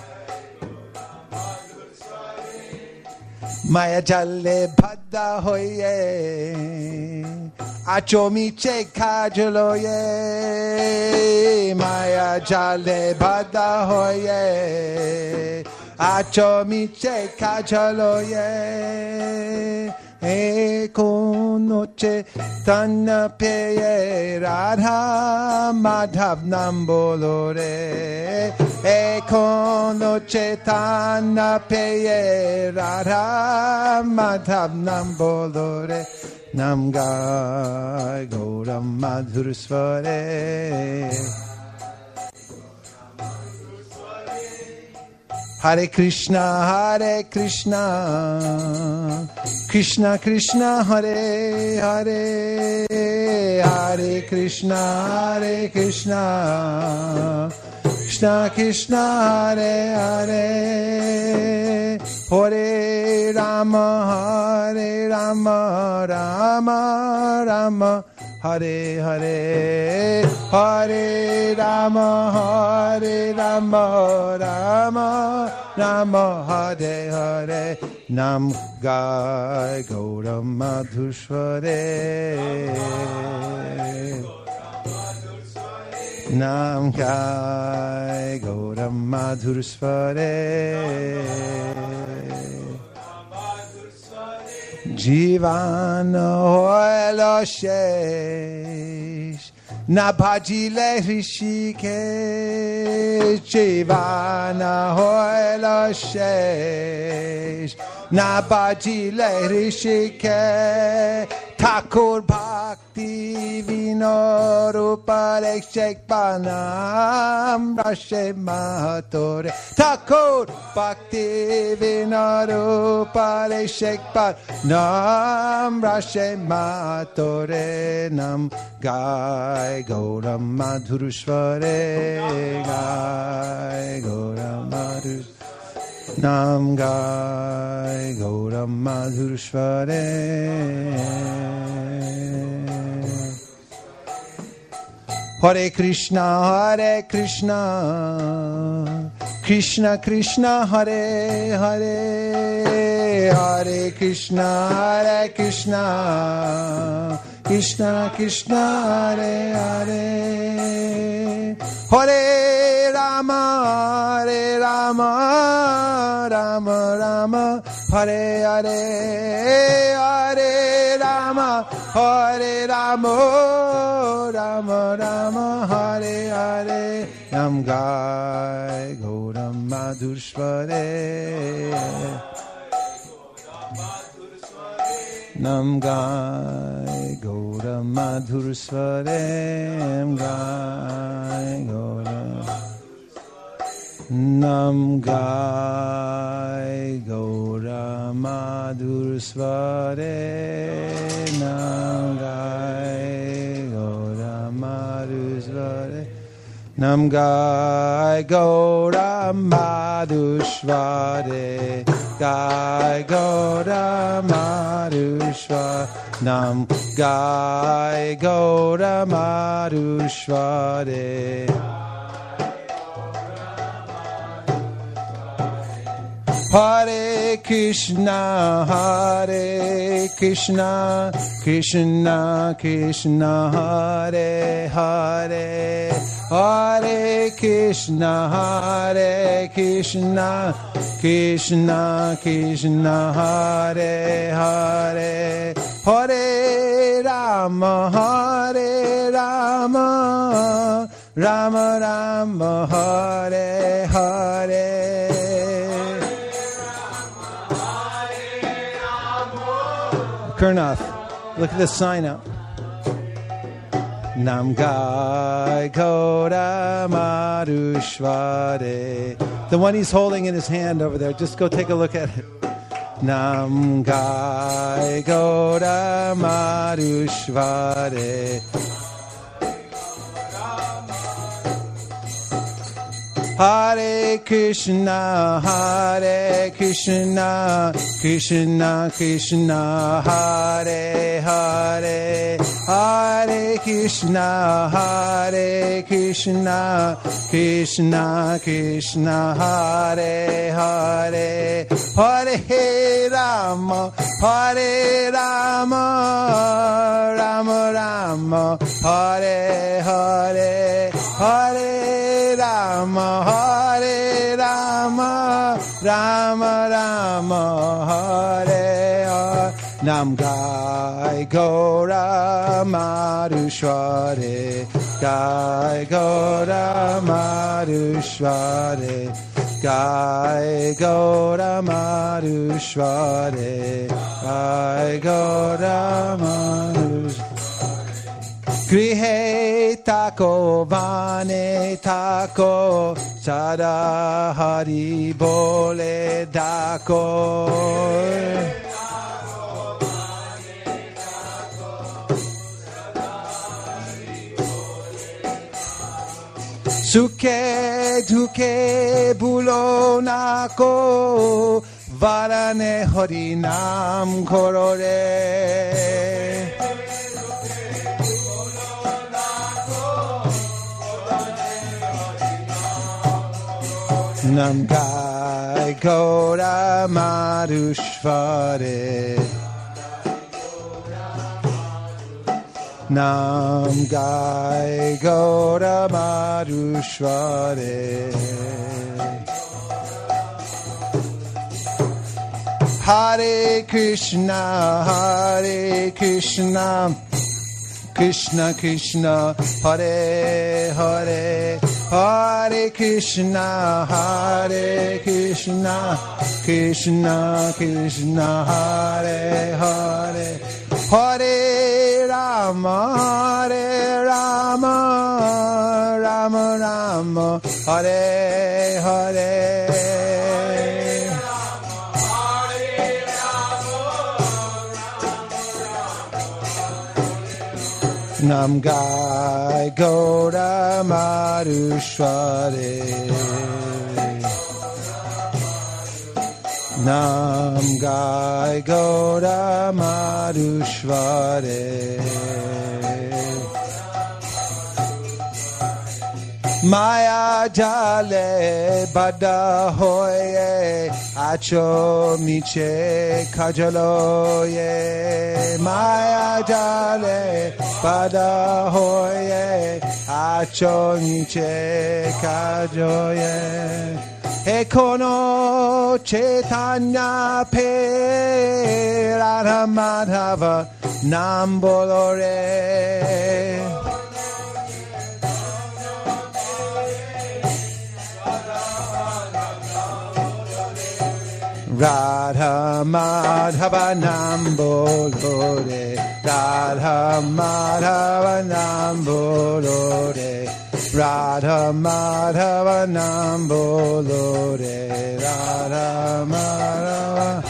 Maya Jalle Bhadda Hoye, Acho Miche Kajaloye, Maya Jalle Bhadda Hoye, Acho Miche Kajaloye, Eko noche tanna peye Radha Madhav nam bolore, Eko noche tanna peye Radha Madhav nam bolore, Nam gai gauram madhur svare, Hare Krishna, Krishna Krishna, Hare Hare, Hare Krishna, Krishna Krishna, Hare Hare, Hare Rama, Rama Rama, Hare Hare, Hare Rama, Rama Rama, Hare Hare. Nam Gai Gauram Madhusware, Nam Gai Gauram Madhusware, Jivana hoelo shesh, na bhajile Rishikesh. Jivana hoelo shesh, na bhajile Rishikesh. Thakur Bhakti Vinodupale Shekpanam Rashe Mahatore. Thakur Bhakti Vinodupale Shekpanam Rashe Mahatore. Nam Gai Gauram Madhurusware, Gai Gauram Madhurusware. Nam Gai Gauram Madhurusware. Hare Krishna, Krishna Krishna, Hare Hare, Hare Krishna, Krishna Krishna, Hare Hare, Hare Rama, Rama Rama, Hare Hare, Hare Rama, Rama Rama, Hare Hare. Nam Gai Gauram Madhusware, Nam Gai Gauram Madhusware, Nam Gai Gauram, Nam Gai Gauram Madhusware, Nam Gai Gauram Madhusware, Nam Gai Gauram Madhusware, Gai Gauram Madhusware, Nam Gai Gauram Madhusware. Hare Krishna, Krishna Krishna, Hare Hare, Hare Krishna, Krishna Krishna, Hare Hare, Hare Rama, Rama Rama, Hare Hare. Kurnath, look at the sign up. Nam Gai Gauram Madhusware. The one he's holding in his hand over there, just go take a look at it. Nam Gai Gauram Madhusware. Hare Krishna, Krishna Krishna, Hare Hare, Hare Krishna, Krishna Krishna, Hare Hare, Hare Rama, Rama Rama, Hare Hare, Hare Rama, Rama Rama, Hare Hare. Nam Gai Gauram Madhusware, Gai Gauram Madhusware, Gai Gauram Madhusware, Gai Gauram Madhusware, Grihe tako vane tako sada hari bole dako. Suke duke bulo nako varane hari nam korore. Nam gai gora marushvare. Nam gai gora marushvare. Hare Krishna, Hare Krishna, Krishna Krishna, Hare Hare, Hare Krishna, Hare Krishna, Krishna Krishna, Hare Hare, Hare Rama, Hare Rama, Rama Rama, Hare Hare. Nam gai gora marushvare. Nam gai gora marushvare. Maya jale bada hoye acho miche kajaloye. Maya jale bada hoye acho miche kajoye. Ekono Chaitanya pe Radha Madhava Nambolore. Radha Madhava Nambolore, Radha Madhava Nambolore, Radha Madhava Nambolore, Radha Madhava.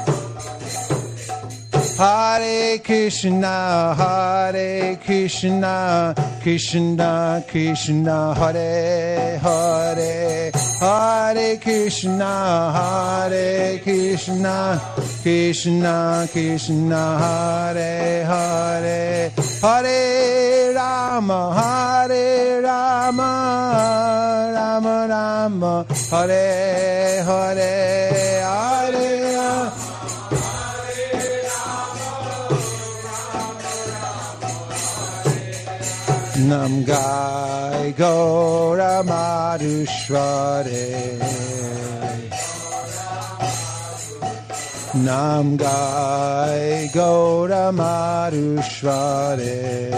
Hare Krishna, Hare Krishna, Krishna Krishna, Hare Hare, Hare Krishna, Hare Krishna, Krishna Krishna, Hare Hare, Hare Rama, Hare Rama, Rama Rama, Hare Hare, Hare Rama. Nam gai gora marushvare. Nam gai gora marushvare.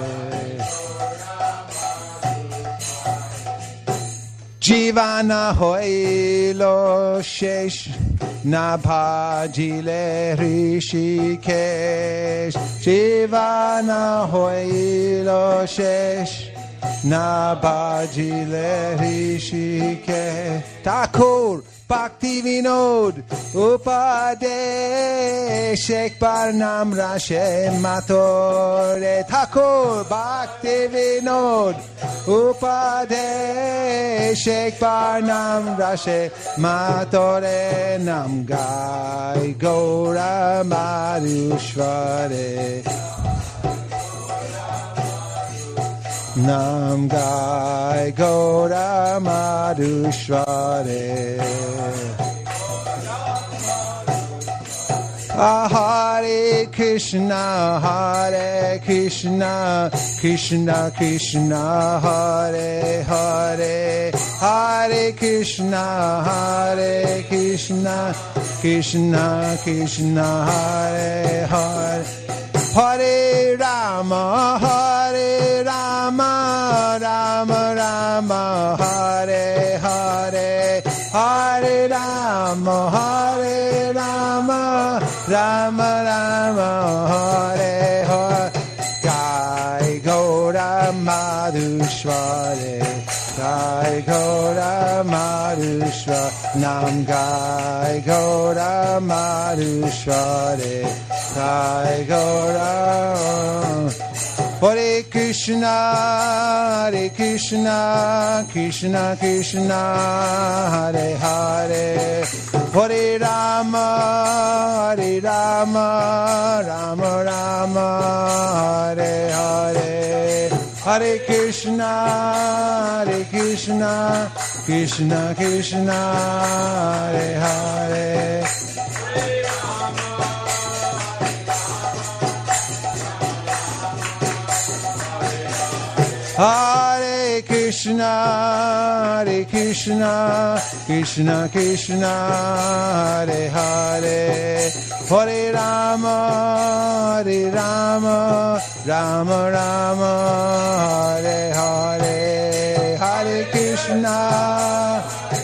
Jivana hoilo shesh na bhajile Rishikesh. Jivana hoilo shesh na bhajile Rishikesh. Thakur Bhakti Vinod Upadesh Ekbar Nam Rashe Matore. Thakur Bhakti Vinod Upadesh Ekbar Nam Rashe Matore. Nam gai Gaura Marushvare. Nam gai Gaura Marushvare. Hare Krishna, Hare Krishna, Krishna Krishna, Hare Hare, Hare Krishna, Hare Krishna, Krishna Krishna, Hare Hare, Hare Rama, Hare Rama, Rama Rama, Hare Hare, Hare Rama, Hare Rama, Rama Rama, Hare Hare. Gai Gaura Madhushware Gai Gaura Madhushware Nam Gai Gaura Madhushware Gai Gaura Hare Krishna, Krishna Krishna, Hare Hare, Hare Rama, Rama Rama, Hare Hare, Hare Krishna, Krishna Krishna, Hare Hare. Hare Krishna, Krishna Krishna, Hare Hare, Hare Rama, Rama Rama, Hare Hare, Hare Krishna.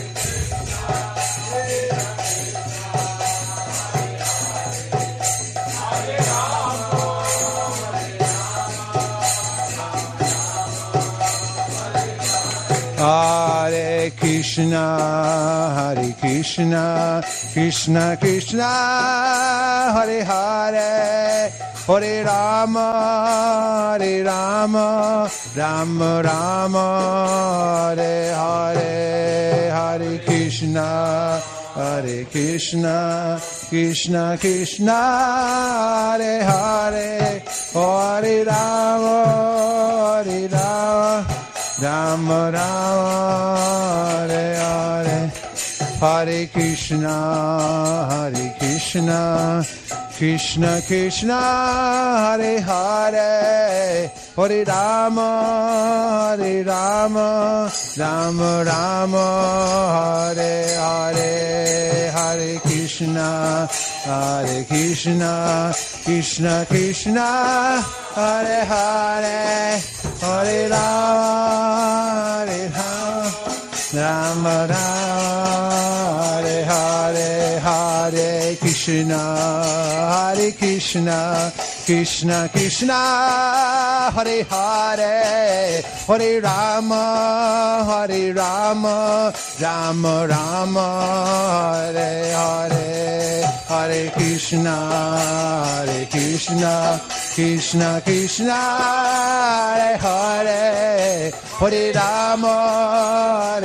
Hare Krishna, Krishna Krishna, Hare Hare, Hare Rama, Rama Rama, Hare Hare, Hare Krishna, Krishna Krishna, Hare Hare, Hare Rama, Rama Rama, Hare Hare, Hare Krishna, Krishna Krishna, Hare Hare, Hare Rama, Rama Rama, Hare Hare, Hare Krishna, Krishna Krishna, Hare Hare, Hare Rama, Rama Rama, Hare Hare, Hare Krishna, Krishna Krishna, Hare Hare, Hare Rama, Rama Rama, Hare Hare, Hare Krishna, Krishna Krishna, Hare Hare, Hare Rama,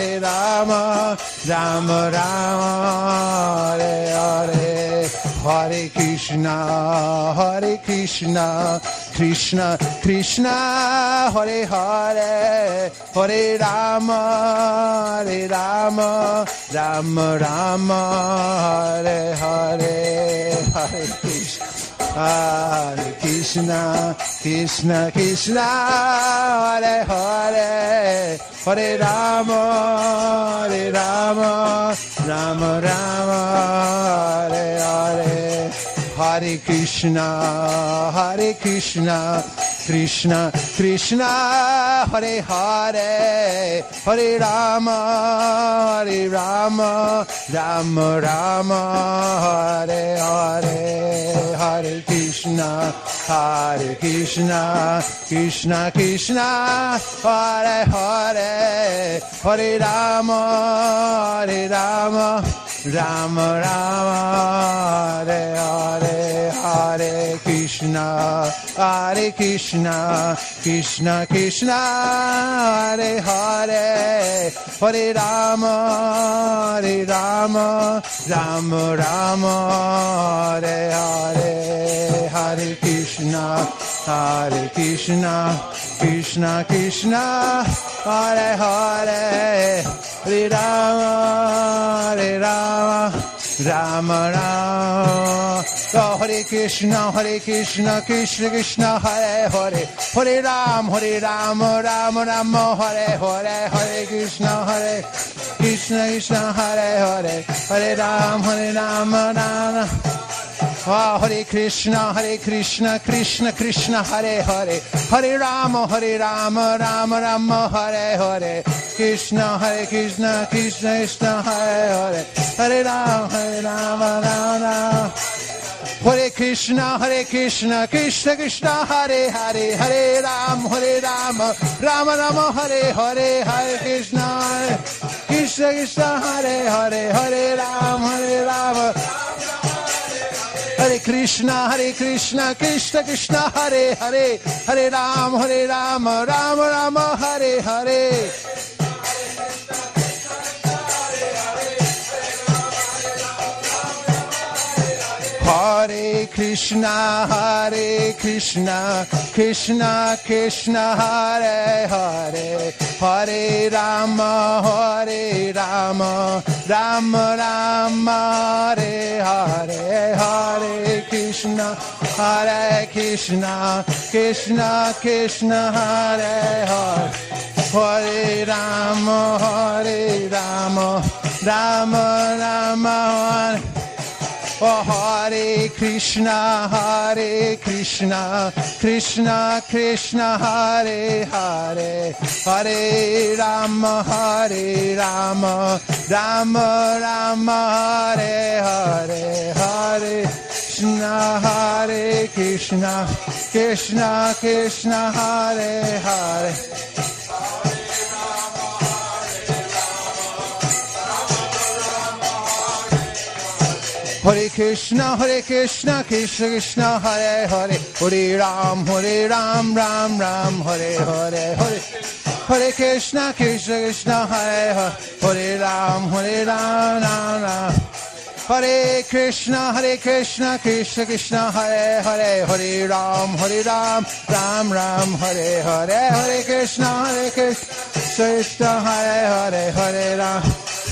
Rama Rama, Hare Hare, Hare Krishna, Krishna Krishna, Hare Hare, Hare Rama, Rama Rama, Hare Hare, Hare Krishna, Krishna Krishna, Hare Hare, Hare Rama, Rama Rama, Hare Hare, Hare Krishna, Krishna Krishna, Hare Hare, Hare Rama, Rama Rama, Hare Hare, Hare Krishna, Krishna Krishna, Hare Hare, Hare Rama, Rama Rama, Hare Hare, Hare Krishna, Krishna Krishna, Hare Hare, Hare Rama, Rama Rama, Hare Hare, Hare Krishna, Krishna Krishna, Hare Hare, Hare Rama, Rama Rama, Hare Krishna, Krishna Krishna, Hare Hare, Hare Rama, Rama Rama, Hare Hare, Hare Krishna, Krishna, Hare Hare, Hare Rama, Rama. Hare Krishna, Krishna Krishna, Hare Hare, Hare Rama, Rama Rama, Hare Hare, Krishna, Krishna Krishna, Hare Hare, Hare Rama, Rama. Hare Krishna, Krishna Krishna, Hare Hare, Hare Rama, Rama Rama, Hare Hare, Hare Krishna, Krishna Krishna, Hare Hare, Hare Rama, Hare Krishna, Krishna Krishna, Hare Hare, Hare Rama, Rama Rama, Hare Hare. Hare Krishna, Krishna Krishna, Hare Hare, Hare Rama, Rama Rama, Hare Hare, Hare Krishna, Krishna Krishna, Hare Hare, Hare Rama, Rama Rama, Hare. Oh, Hare Krishna, Krishna Krishna, Hare Hare, Hare Rama, Rama Rama, Hare Hare, Hare Krishna, Krishna Krishna, Hare Hare. Hare Krishna, Krishna Krishna, Hare Hare, Hare Ram, Ram Ram, Hare Hare, Hare Krishna, Krishna, Hare Hare, Hare Ram, Ram Ram. Hare Krishna, Krishna Krishna, Hare Hare, Hare Ram, Ram Ram, Hare Hare, Hare Krishna, Krishna, Hare Hare, Hare Ram.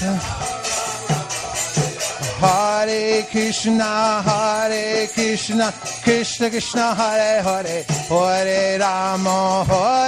Hare Krishna, Krishna Krishna, Hare Hare, Hare Rama,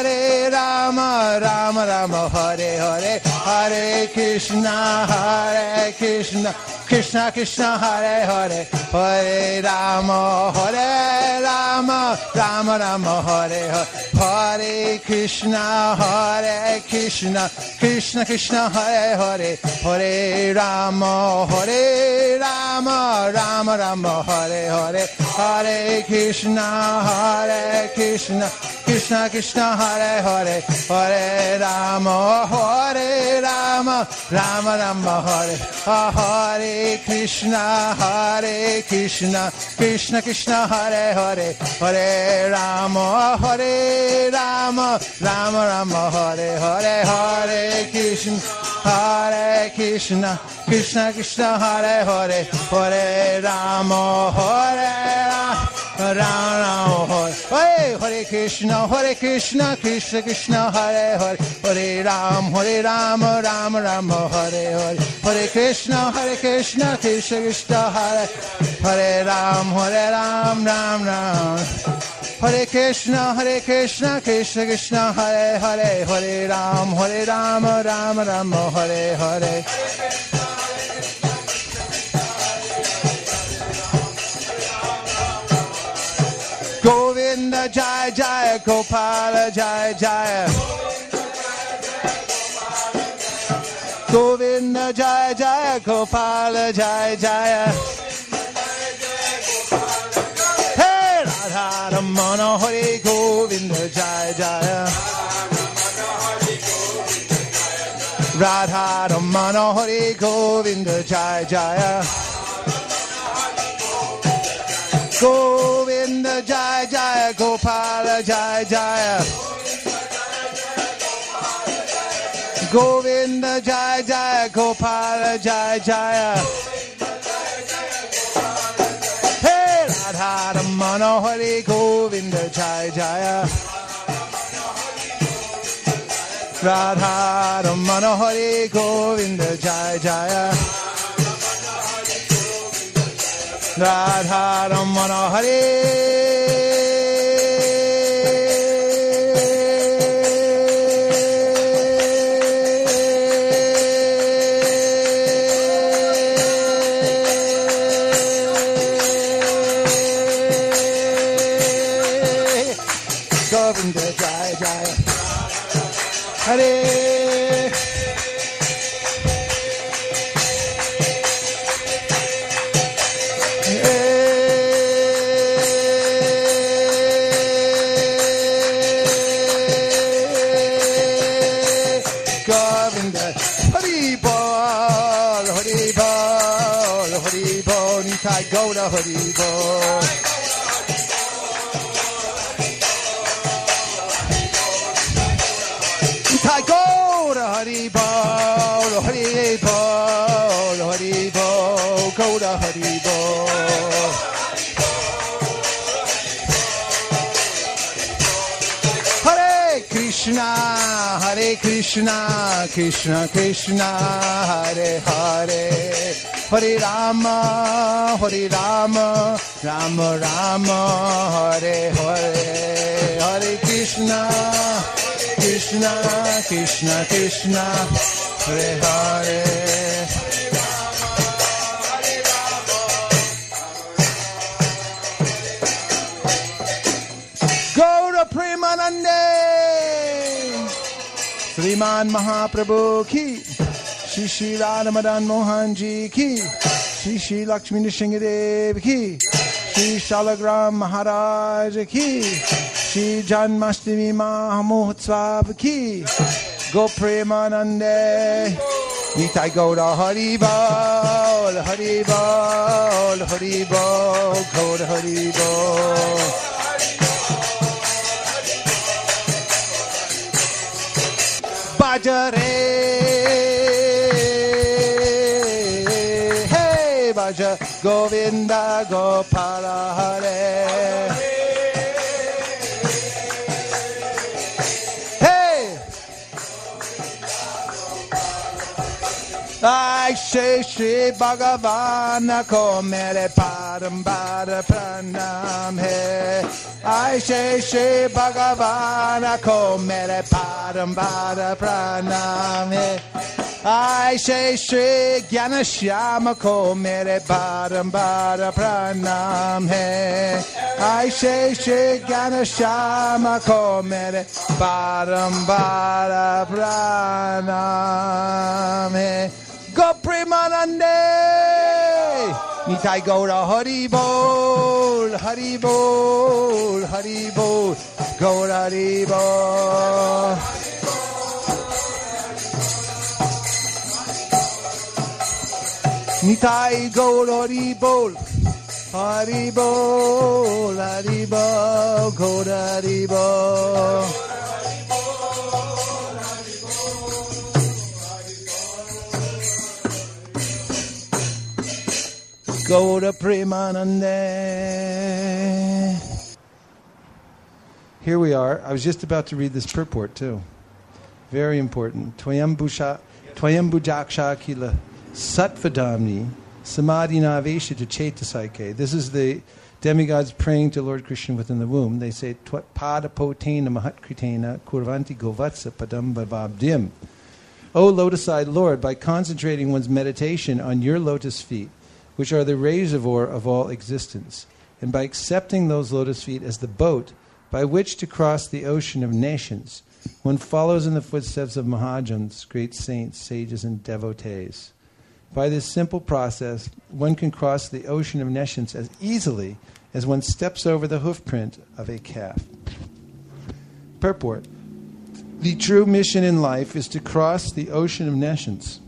Rama Rama, Hare Hare, Hare Krishna, Krishna Krishna, Hare Hare, Hare Rama, Rama Rama, Hare Hare, Hare Krishna, Krishna Krishna, Hare Hare, Hare Rama, Rama Rama, Hare Hare, Hare Krishna, Krishna Krishna, Hare Hare, Hare Rama, Rama Rama, Hare Hare Krishna, Krishna Krishna, Hare Hare, Hare Rama, Rama Rama, Hare Hare, Hare Krishna, Krishna Krishna, Hare Hare, Hare Rama, Rama, Hare Krishna, Krishna Krishna, Hare Hare, Hare Rama, Rama, Hare Hare, Hare Krishna, Krishna Krishna, Hare Ram, Ram. Hare Krishna, Krishna Krishna, Hare Hare, Hare Rama, Rama, Hare Hare. Govinda Jaya Jaya, Gopala Jaya Jaya. Govinda Jaya Jaya, Gopala Jaya Jaya. Hey, Radha Ramana, Hare Govinda Jaya Jaya. Radha Ramana, Hare Govinda Jaya Jaya. Govinda Jaya Jaya, Gopala Jaya Jaya. Govinda Jaya Jaya, Gopala Jaya Jaya. Hey, Radha Ramana, Hare Govinda Jaya Jaya. Radha Ramana, Hare Govinda Jaya Jaya. Radha Ramana, Hare. Govinda Jaya Jaya. Hare. Hari Bol, Hari Bol, Hari Bol, Nitai Gaura Hari Bol. Nitai Gaura Hari Bol, Hari Bol, Hari Bol, Gaura Hari Bol. Hare Krishna, Krishna Krishna, Hare Hare, Hare Rama, Hare Rama, Rama Rama, Hare Hare, Hare Krishna, Krishna Krishna Krishna, Hare Hare. Gaura Premanande, Sriman Mahaprabhu ki, Shri Shri Radha Madan Mohan ji ki, Shri Shri Lakshmi Nrsingadev ki, Shri Shalagram Maharaj ki, Shri Janmashtami Mahamohotsava ki, Go Premanande, Nitai Gaura Hari Bol, Hari Bol, Hari Bol, Gaura Hari Bol. Baja re, hey Baja Govinda Gopala Hare, hey. I say Shri Bhagavan ko mere parambara pranam hai. I say Shri Bhagavan ko mere parambara pranam hai. I say Shri Gyanashyama ko mere parambara pranam hai. I say Shri Gyanashyama ko mere parambara pranam hai. Go Premanande, Nitai Gaura Hari Bol, Hari Bol, Hari Bol, Gaura Hari Bol. Nitai Gaura Hari Bol, Hari Bol, Hari Bol, Gaura Hari Bol. Gaura Premanande. Here we are. I was just about to read this purport too. Very important. Twayambujaksha kila satvadamni samadhina veshita chetasaike. This is the demigods praying to Lord Krishna within the womb. They say, Pada potena mahatkritena kurvanti govatsa padam bhavabdim. O lotus-eyed Lord, by concentrating one's meditation on your lotus feet, which are the reservoir of all existence, and by accepting those lotus feet as the boat by which to cross the ocean of nations, one follows in the footsteps of Mahajans, great saints, sages, and devotees. By this simple process, one can cross the ocean of nations as easily as one steps over the hoofprint of a calf. Purport. The true mission in life is to cross the ocean of nations,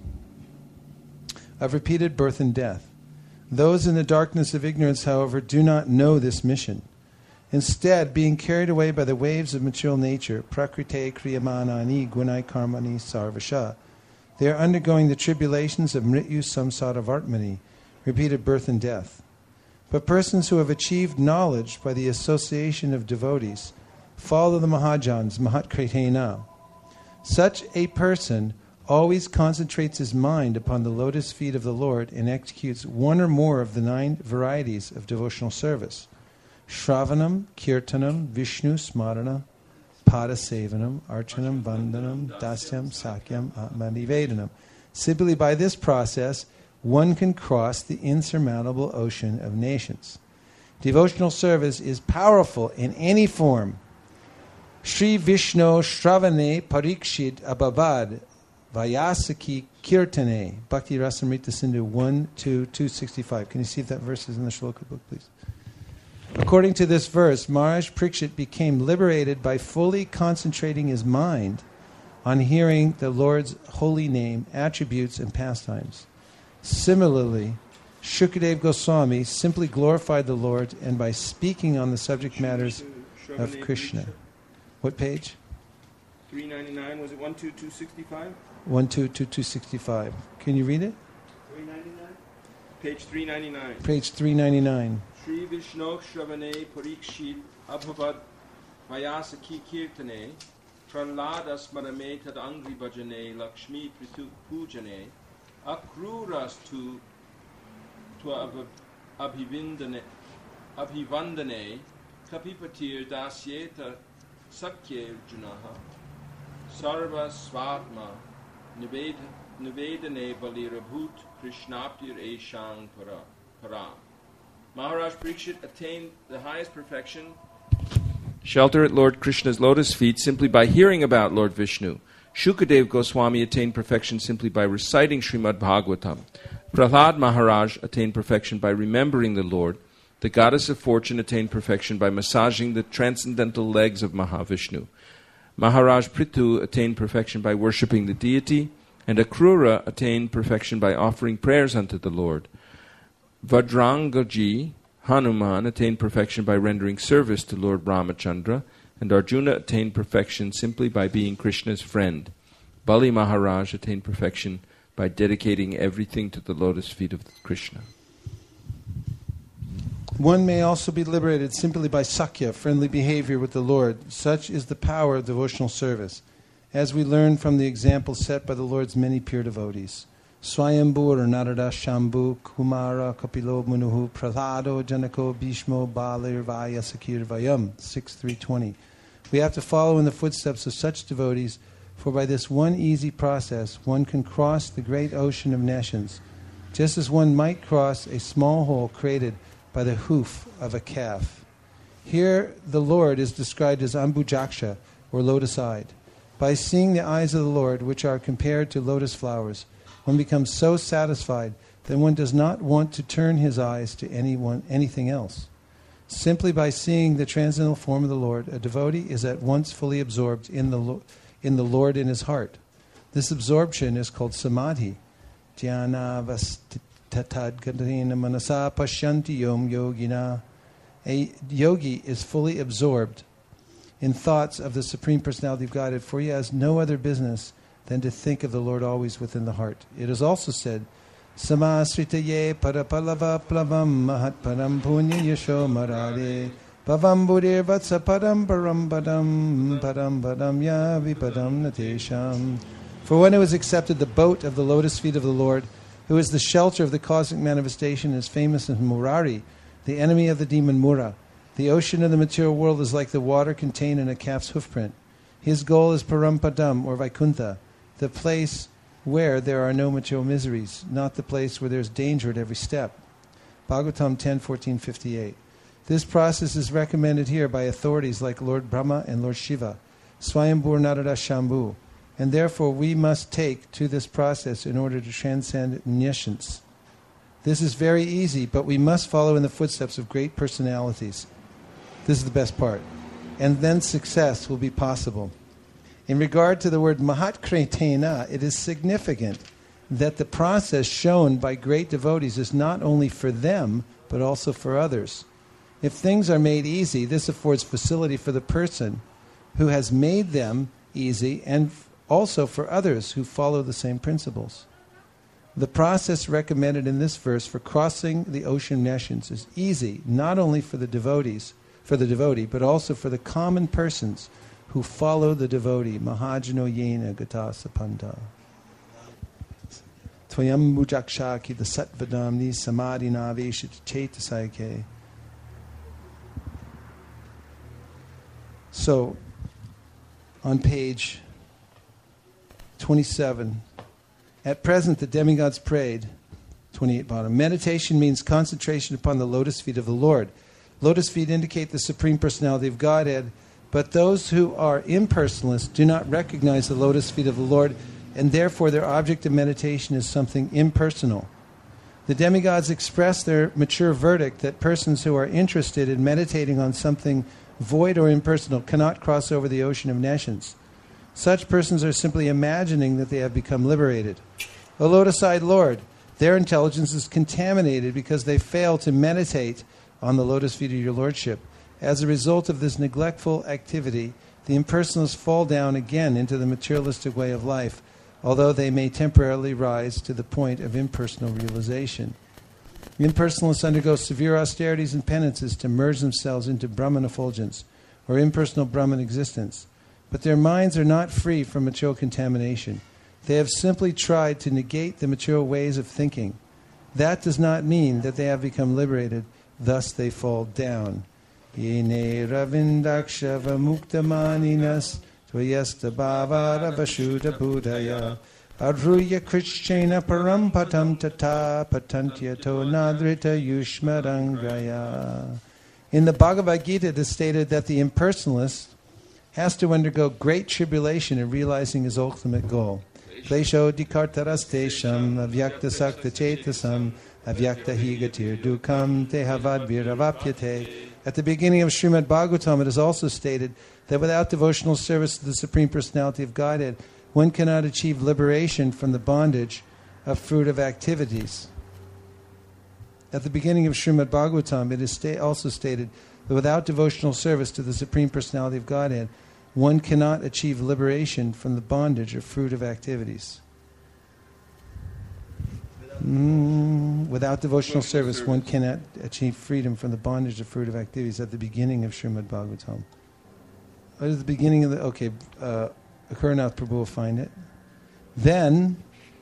of repeated birth and death. Those in the darkness of ignorance, however, do not know this mission. Instead, being carried away by the waves of material nature, prakrite kriyamanani gunai karmani sarvasha, they are undergoing the tribulations of mrityu samsara vartmani, repeated birth and death. But persons who have achieved knowledge by the association of devotees follow the Mahajans, Mahatkritena. Such a person always concentrates his mind upon the lotus feet of the Lord and executes one or more of the 9 varieties of devotional service. Shravanam, Kirtanam, Vishnu Smarana, Padasevanam, Archanam, Vandanam, Dasyam, Sakyam, Atmanivedanam. Simply by this process, one can cross the insurmountable ocean of nations. Devotional service is powerful in any form. Sri Vishnu Shravane Parikshit Abhavad Vayasaki Kirtane, Bhakti Rasamrita Sindhu 1-2-265. Can you see if that verse is in the Shloka book, please? According to this verse, Maharaj Parikshit became liberated by fully concentrating his mind on hearing the Lord's holy name, attributes, and pastimes. Similarly, Shukadeva Goswami simply glorified the Lord and by speaking on the subject matters of Krishna. What page? 399, was it 12265? 12265. Can you read it? 399? Page 399. Page 399. Shri Vishnu Shravane Parikshit Abhavad Vyasa Ki Kirtane Pralada Smarame Tad Angri Bhajane Lakshmi Pritu Pujane Akruras tu Abhivandane Kapipatir Dasyeta Sakye Junaha Sarva Svatma Nivedane Balirabhut Krishnaptir Eshang Para. Maharaj Parikshit attained the highest perfection, shelter at Lord Krishna's lotus feet, simply by hearing about Lord Vishnu. Shukadeva Goswami attained perfection simply by reciting Srimad Bhagavatam. Prahlad Maharaj attained perfection by remembering the Lord. The goddess of fortune attained perfection by massaging the transcendental legs of Mahavishnu. Maharaj Prithu attained perfection by worshipping the deity, and Akrura attained perfection by offering prayers unto the Lord. Vajrangaji, Hanuman, attained perfection by rendering service to Lord Ramachandra, and Arjuna attained perfection simply by being Krishna's friend. Bali Maharaj attained perfection by dedicating everything to the lotus feet of Krishna. One may also be liberated simply by sakya, friendly behavior with the Lord. Such is the power of devotional service, as we learn from the example set by the Lord's many pure devotees. Swayambur, Narada, Shambhu, Kumara, Kapilo, Munuhu, Prahlado, Janako, Bhishmo, Balir, Vaya, Sakir, Vayam, 6.320. We have to follow in the footsteps of such devotees, for by this one easy process one can cross the great ocean of nations, just as one might cross a small hole created by the hoof of a calf. Here the Lord is described as Ambujaksha, or lotus-eyed. By seeing the eyes of the Lord, which are compared to lotus flowers, one becomes so satisfied that one does not want to turn his eyes to anything else. Simply by seeing the transcendental form of the Lord, a devotee is at once fully absorbed in the Lord in his heart. This absorption is called samadhi. Jnana vastatadgadena manasa pashyanti yom yogina. A yogi is fully absorbed in thoughts of the Supreme Personality of Godhead, for he has no other business than to think of the Lord always within the heart. It is also said, Samasritaye parapalava plavam mahat param punya yasho marare pavam budir vatsa param param padam ya vipadam natesham. For one who has accepted the boat of the lotus feet of the Lord, who is the shelter of the cosmic manifestation, is famous as Murari, the enemy of the demon Mura. The ocean of the material world is like the water contained in a calf's hoofprint. His goal is Parampadam, or Vaikuntha, the place where there are no material miseries, not the place where there is danger at every step. Bhagavatam 10:14-58. This process is recommended here by authorities like Lord Brahma and Lord Shiva, Swayambhur Narada Shambhu, and therefore we must take to this process in order to transcend omniscience. This is very easy, but we must follow in the footsteps of great personalities. This is the best part. And then success will be possible. In regard to the word Mahatkretena, it is significant that the process shown by great devotees is not only for them, but also for others. If things are made easy, this affords facility for the person who has made them easy, and also for others who follow the same principles. The process recommended in this verse for crossing the ocean of nations is easy, not only for the devotee, but also for the common persons who follow the devotee. Mahajano yena gata sapanta. Tvayam mujakshaki the satvadamni samadhi naveshit chetasayake. So, on page 27, at present the demigods prayed, 28 bottom. Meditation means concentration upon the lotus feet of the Lord. Lotus feet indicate the Supreme Personality of Godhead, but those who are impersonalists do not recognize the lotus feet of the Lord, and therefore their object of meditation is something impersonal. The demigods express their mature verdict that persons who are interested in meditating on something void or impersonal cannot cross over the ocean of nations. Such persons are simply imagining that they have become liberated. O lotus-eyed Lord, their intelligence is contaminated because they fail to meditate on the lotus feet of your Lordship. As a result of this neglectful activity, the impersonalists fall down again into the materialistic way of life, although they may temporarily rise to the point of impersonal realization. The impersonalists undergo severe austerities and penances to merge themselves into Brahman effulgence, or impersonal Brahman existence. But their minds are not free from material contamination. They have simply tried to negate the material ways of thinking. That does not mean that they have become liberated, thus they fall down. Yene ravindakshava muktamaninas tvayasta bhavara vashuddha buddhaya adruya krishchena parampatam tata patantyato nadrita yushmarangraya. In the Bhagavad Gita, it is stated that the impersonalist has to undergo great tribulation in realizing his ultimate goal. Klesho dikartarastesham avyakta sakta chetasam avyakta higatir dukam tehavad viravapyate. At the beginning of Srimad Bhagavatam, it is also stated that without devotional service to the Supreme Personality of Godhead, one cannot achieve liberation from the bondage of fruitive activities. At the beginning of Srimad Bhagavatam, it is also stated that without devotional service to the Supreme Personality of Godhead, one cannot achieve liberation from the bondage of fruitive activities. Without devotional service, one cannot achieve freedom from the bondage of fruitive activities. At the beginning of Srimad Bhagavatam. At the beginning of the... Okay, Akurnath Prabhu will find it. Then,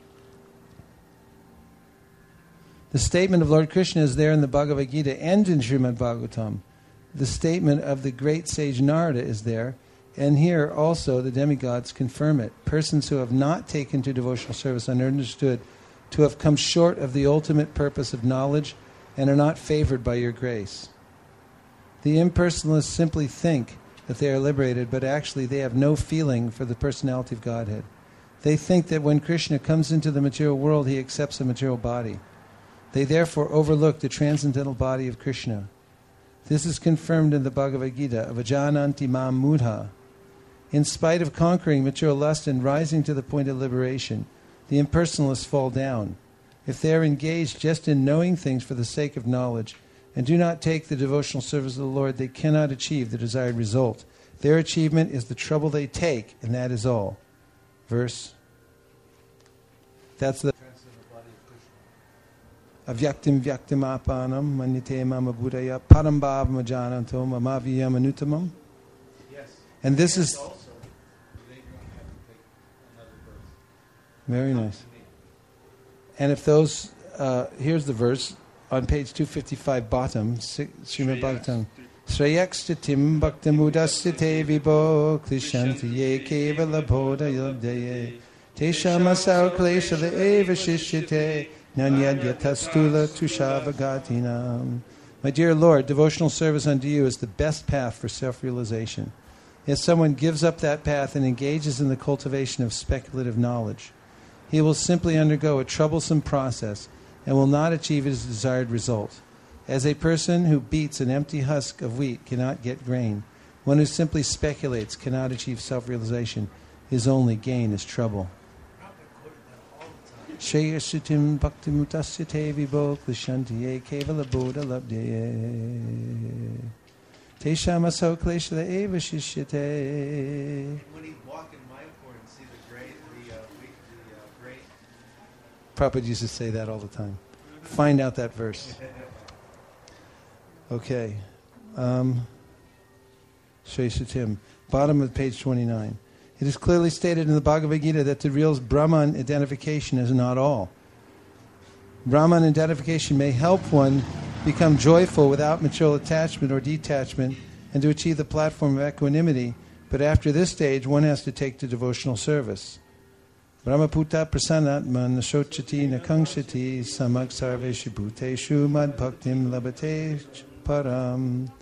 the statement of Lord Krishna is there in the Bhagavad Gita and in Srimad Bhagavatam. The statement of the great sage Narada is there. And here also the demigods confirm it. Persons who have not taken to devotional service are understood to have come short of the ultimate purpose of knowledge and are not favored by your grace. The impersonalists simply think that they are liberated, but actually they have no feeling for the personality of Godhead. They think that when Krishna comes into the material world, he accepts a material body. They therefore overlook the transcendental body of Krishna. This is confirmed in the Bhagavad Gita, Avajananti mam mudha. In spite of conquering material lust and rising to the point of liberation, the impersonalists fall down. If they are engaged just in knowing things for the sake of knowledge and do not take the devotional service of the Lord, they cannot achieve the desired result. Their achievement is the trouble they take, and that is all. Verse. That's the Avyaktim vyaktim apanam manite mama buddhaya parambhav majananto mamaviyam anutamam. Yes. And this is... Very nice. And if those, here's the verse on page 255, bottom, Srimad Bhagavatam. Shrayakstatim bhaktamudasya vibo klishanti ye kevala bodha yodhaye teshamasar kleshala eva shishyate nanyadyatastula tushavagatinam. My dear Lord, devotional service unto you is the best path for self-realization. If someone gives up that path and engages in the cultivation of speculative knowledge, he will simply undergo a troublesome process and will not achieve his desired result. As a person who beats an empty husk of wheat cannot get grain, one who simply speculates cannot achieve self-realization. His only gain is trouble. Shayasutim bhaktimutasya te vibo klishantiye kevala bodha labdye tesham aso kleshala eva shishyate. Prabhupada used to say that all the time. Find out that verse. Okay. Shayasutim. Bottom of page 29. It is clearly stated in the Bhagavad Gita that the real Brahman identification is not all. Brahman identification may help one become joyful without material attachment or detachment and to achieve the platform of equanimity, but after this stage one has to take to devotional service. Brahmaputa prasanatman nashochati nakangshati samag sarveshu bhuteshu mad bhaktim labate param.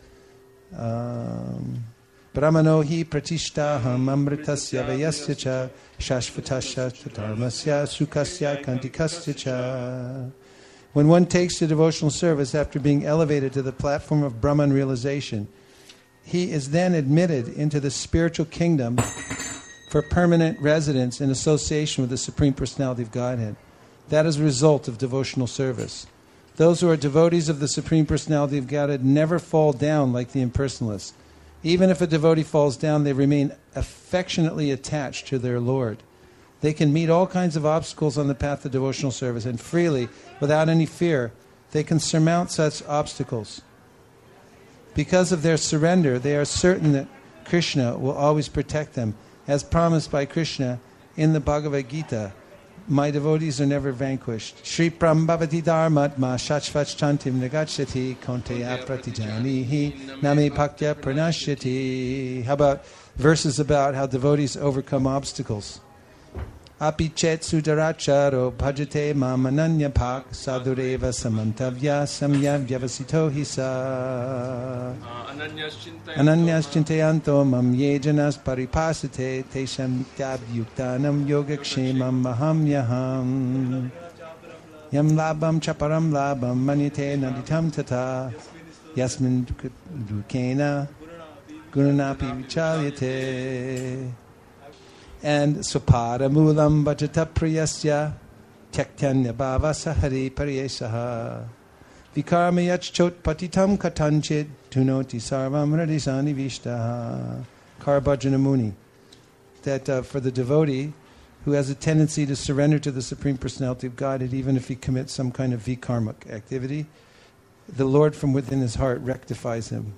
Brahmano hi pratishtaham amritasya vayasya cha shashvatasya dharmasya sukasya kantikasya cha. When one takes to devotional service after being elevated to the platform of Brahman realization, he is then admitted into the spiritual kingdom for permanent residence in association with the Supreme Personality of Godhead. That is a result of devotional service. Those who are devotees of the Supreme Personality of Godhead never fall down like the impersonalists. Even if a devotee falls down, they remain affectionately attached to their Lord. They can meet all kinds of obstacles on the path of devotional service, and freely, without any fear, they can surmount such obstacles. Because of their surrender, they are certain that Krishna will always protect them, as promised by Krishna in the Bhagavad Gita. My devotees are never vanquished. Shri Prambhavati Dharmatma Shachvach Chantim Nagachati Konteya Pratijanihi Name Bhaktya Pranashyati. How about verses about how devotees overcome obstacles? Api chet sudaracharo bhajate mam ananya bhak sadureva samantavya samya vyavasito hisa ananyas chintayanto mam yejanas paripasate tesham nityabhyuktanam yogakshemam maham yaham yam labam chaparam labam manite naditam tata yasmin dukena gunanapi vichalyate. And Supada Mulam Bhajata Priyasya Tyaktanya Bhava Sahari Pariyesaha Vikarmayach Chot Patitam Katanchit Tunoti Sarvam Radisani Vishtaha. Karabhajana Muni. That for the devotee who has a tendency to surrender to the Supreme Personality of Godhead, even if he commits some kind of vikarmic activity, the Lord from within his heart rectifies him.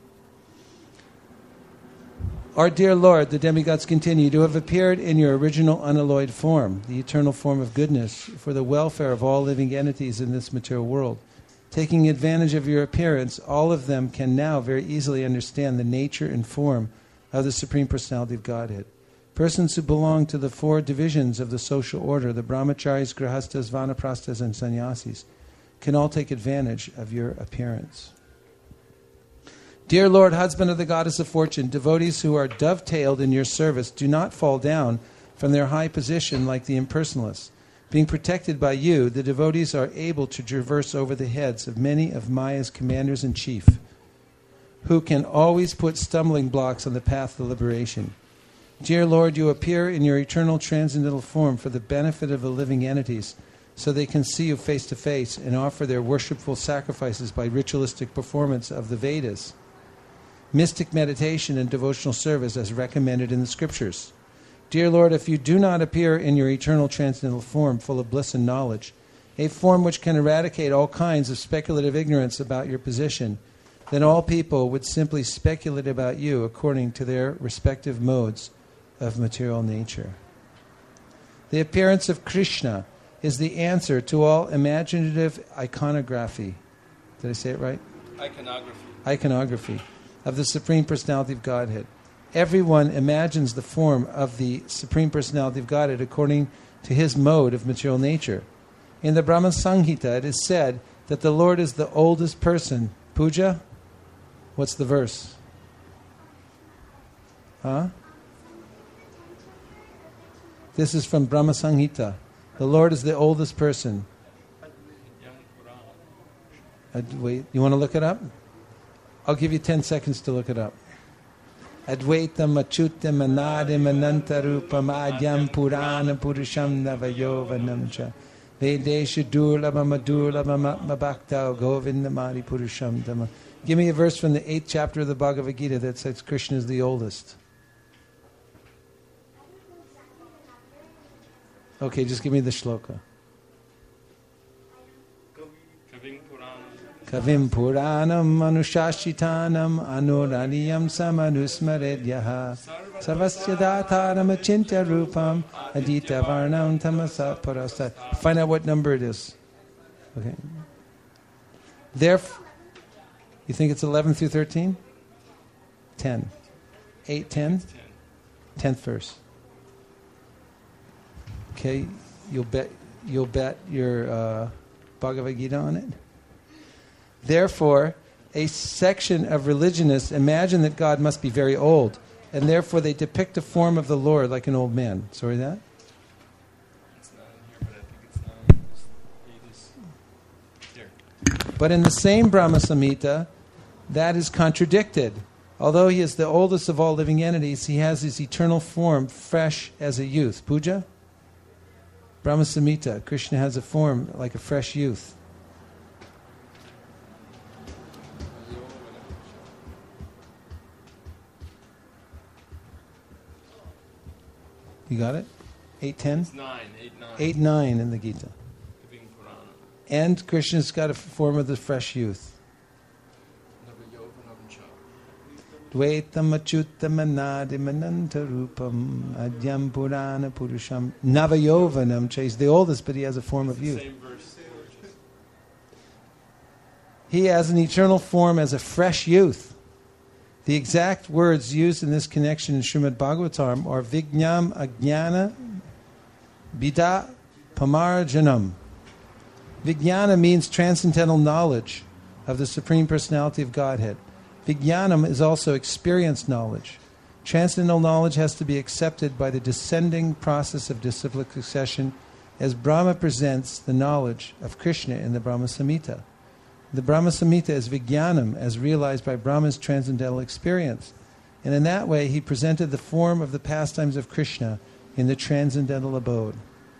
Our dear Lord, the demigods continue to have appeared in your original unalloyed form, the eternal form of goodness, for the welfare of all living entities in this material world. Taking advantage of your appearance, all of them can now very easily understand the nature and form of the Supreme Personality of Godhead. Persons who belong to the four divisions of the social order, the brahmacharis, grihastas, vanaprasthas, and sannyasis, can all take advantage of your appearance. Dear Lord, husband of the goddess of fortune, devotees who are dovetailed in your service do not fall down from their high position like the impersonalists. Being protected by you, the devotees are able to traverse over the heads of many of Maya's commanders-in-chief, who can always put stumbling blocks on the path of liberation. Dear Lord, you appear in your eternal transcendental form for the benefit of the living entities, so they can see you face to face and offer their worshipful sacrifices by ritualistic performance of the Vedas, mystic meditation, and devotional service as recommended in the scriptures. Dear Lord, if you do not appear in your eternal transcendental form full of bliss and knowledge, a form which can eradicate all kinds of speculative ignorance about your position, then all people would simply speculate about you according to their respective modes of material nature. The appearance of Krishna is the answer to all imaginative iconography. Did I say it right? Iconography of the Supreme Personality of Godhead. Everyone imagines the form of the Supreme Personality of Godhead according to his mode of material nature. In the Brahma Samhita, it is said that the Lord is the oldest person. Puja? What's the verse? This is from Brahma Samhita. The Lord is the oldest person. Wait, you want to look it up? I'll give you 10 seconds to look it up. Advaitam achutam anadim anantarupam adyam purana purusham navayovanam cha vedesha durlabam adurlabam atmabhakta govindamari purusham dhamma. Give me a verse from the 8th chapter of the Bhagavad Gita that says Krishna is the oldest. Okay, just give me the shloka. Kavim Puranam Manushashitanam Anuraliyam Samanusmaredyaha Sarvasya Dhataram Achintya Rupam Adita Varnam Tamasa Parasat. Find out what number it is. Okay. Therefore, you think it's 11 through 13? 10. 8, 10? 10th verse. Okay, you'll bet your Bhagavad Gita on it. Therefore, a section of religionists imagine that God must be very old, and therefore they depict a form of the Lord like an old man. Sorry, that? It's not in here, but I think it's not. But in the same Brahma Samhita, that is contradicted. Although he is the oldest of all living entities, he has his eternal form fresh as a youth. Puja? Brahma Samhita. Krishna has a form like a fresh youth. You got it? 8:10? It's 9, 8, 9. 8:9 in the Gita. Giving Purana. And Krishna's got a form of the fresh youth. Dvaitam achyutam anadimananta rupam adyam purana purusham navayovanam. He's the oldest, but he has a form of youth. Same verse. He has an eternal form as a fresh youth. The exact words used in this connection in Srimad Bhagavatam are Vijnam Ajnana Bida Pamarjanam. Vijnana means transcendental knowledge of the Supreme Personality of Godhead. Vijnanam is also experienced knowledge. Transcendental knowledge has to be accepted by the descending process of disciplic succession as Brahma presents the knowledge of Krishna in the Brahma Samhita. The Brahma Samhita is Vijnanam as realized by Brahma's transcendental experience. And in that way he presented the form of the pastimes of Krishna in the transcendental abode.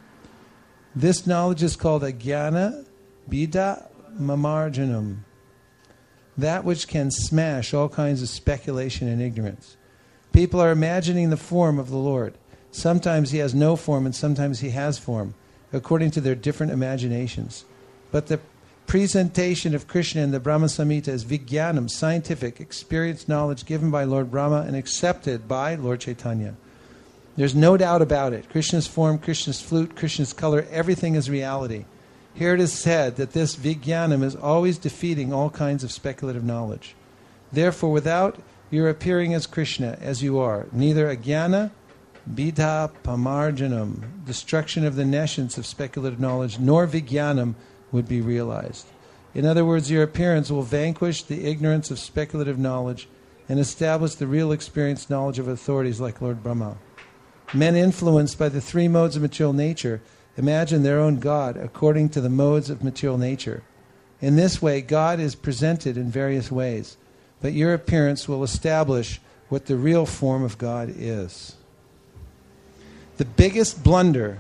This knowledge is called Ajnana Bida Mamarjanam, that which can smash all kinds of speculation and ignorance. People are imagining the form of the Lord. Sometimes he has no form and sometimes he has form, according to their different imaginations. But the presentation of Krishna in the Brahma Samhita is Vijnanam, scientific, experienced knowledge given by Lord Brahma and accepted by Lord Chaitanya. There's no doubt about it. Krishna's form, Krishna's flute, Krishna's color, everything is reality. Here it is said that this Vijnanam is always defeating all kinds of speculative knowledge. Therefore, without your appearing as Krishna, as you are, neither Ajnana, Bidha, Pamarjanam, destruction of the nescience of speculative knowledge, nor Vijnanam would be realized. In other words, your appearance will vanquish the ignorance of speculative knowledge and establish the real experienced knowledge of authorities like Lord Brahma. Men influenced by the three modes of material nature imagine their own God according to the modes of material nature. In this way, God is presented in various ways, but your appearance will establish what the real form of God is. The biggest blunder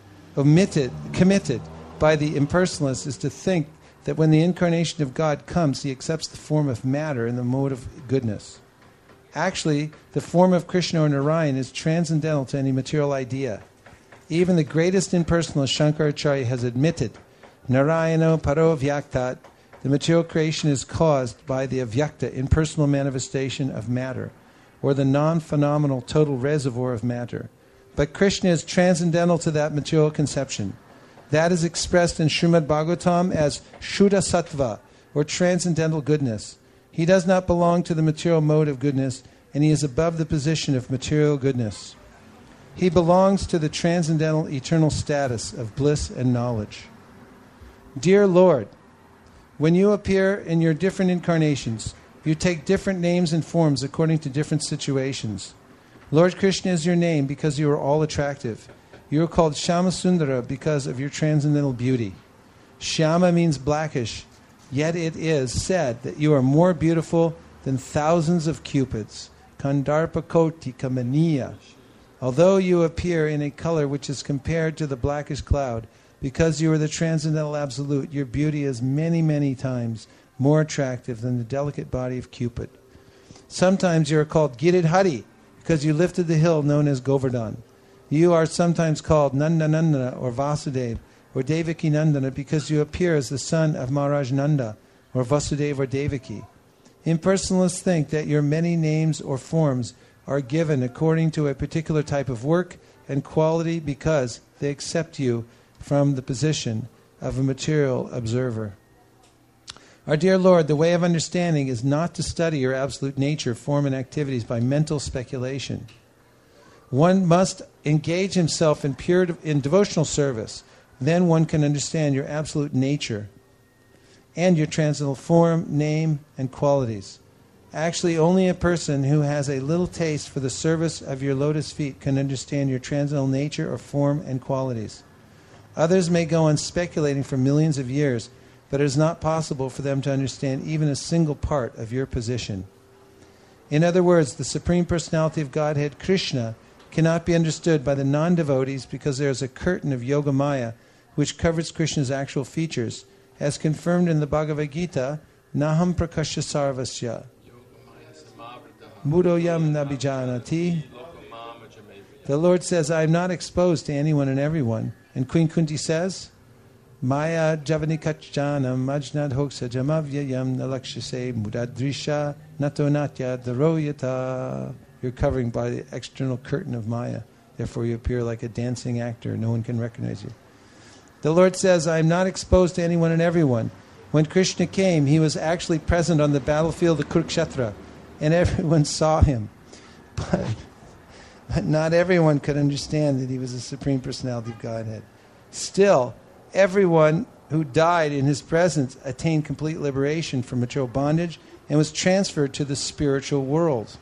committed by the impersonalists is to think that when the incarnation of God comes, he accepts the form of matter in the mode of goodness. Actually, the form of Krishna or Narayan is transcendental to any material idea. Even the greatest impersonalist, Shankaracharya, has admitted, Narayano paro vyaktat, the material creation is caused by the avyakta, impersonal manifestation of matter, or the non-phenomenal total reservoir of matter. But Krishna is transcendental to that material conception. That is expressed in Srimad Bhagavatam as Shuddha Sattva, or transcendental goodness. He does not belong to the material mode of goodness, and he is above the position of material goodness. He belongs to the transcendental eternal status of bliss and knowledge. Dear Lord, when you appear in your different incarnations, you take different names and forms according to different situations. Lord Krishna is your name because you are all attractive. You are called Shyamasundara because of your transcendental beauty. Shyama means blackish, yet it is said that you are more beautiful than thousands of cupids. Kandarpa Koti Kamaniya. Although you appear in a color which is compared to the blackish cloud, because you are the transcendental absolute, your beauty is many, many times more attractive than the delicate body of Cupid. Sometimes you are called Giridhari because you lifted the hill known as Govardhan. You are sometimes called Nandanandana or Vasudeva or Devaki Nandana because you appear as the son of Maharaj Nanda or Vasudeva or Devaki. Impersonalists think that your many names or forms are given according to a particular type of work and quality because they accept you from the position of a material observer. Our dear Lord, the way of understanding is not to study your absolute nature, form, and activities by mental speculation. One must engage himself in devotional service. Then one can understand your absolute nature and your transcendental form, name, and qualities. Actually, only a person who has a little taste for the service of your lotus feet can understand your transcendental nature or form and qualities. Others may go on speculating for millions of years, but it is not possible for them to understand even a single part of your position. In other words, the Supreme Personality of Godhead, Krishna, cannot be understood by the non-devotees because there is a curtain of Yogamaya which covers Krishna's actual features, as confirmed in the Bhagavad Gita, Naham Prakasha Sarvasya. Mudoyam Nabijanati. The Lord says, I am not exposed to anyone and everyone. And Queen Kunti says, Maya Javanikachjanam Majnad Hoksa Jamavyayam Nalakshase Mudadrisha Nato Natya Daroyata. You're covering by the external curtain of Maya. Therefore you appear like a dancing actor. No one can recognize you. The Lord says, I am not exposed to anyone and everyone. When Krishna came, he was actually present on the battlefield of Kurukshetra, and everyone saw him. But not everyone could understand that he was the Supreme Personality of Godhead. Still, everyone who died in his presence attained complete liberation from material bondage and was transferred to the spiritual world.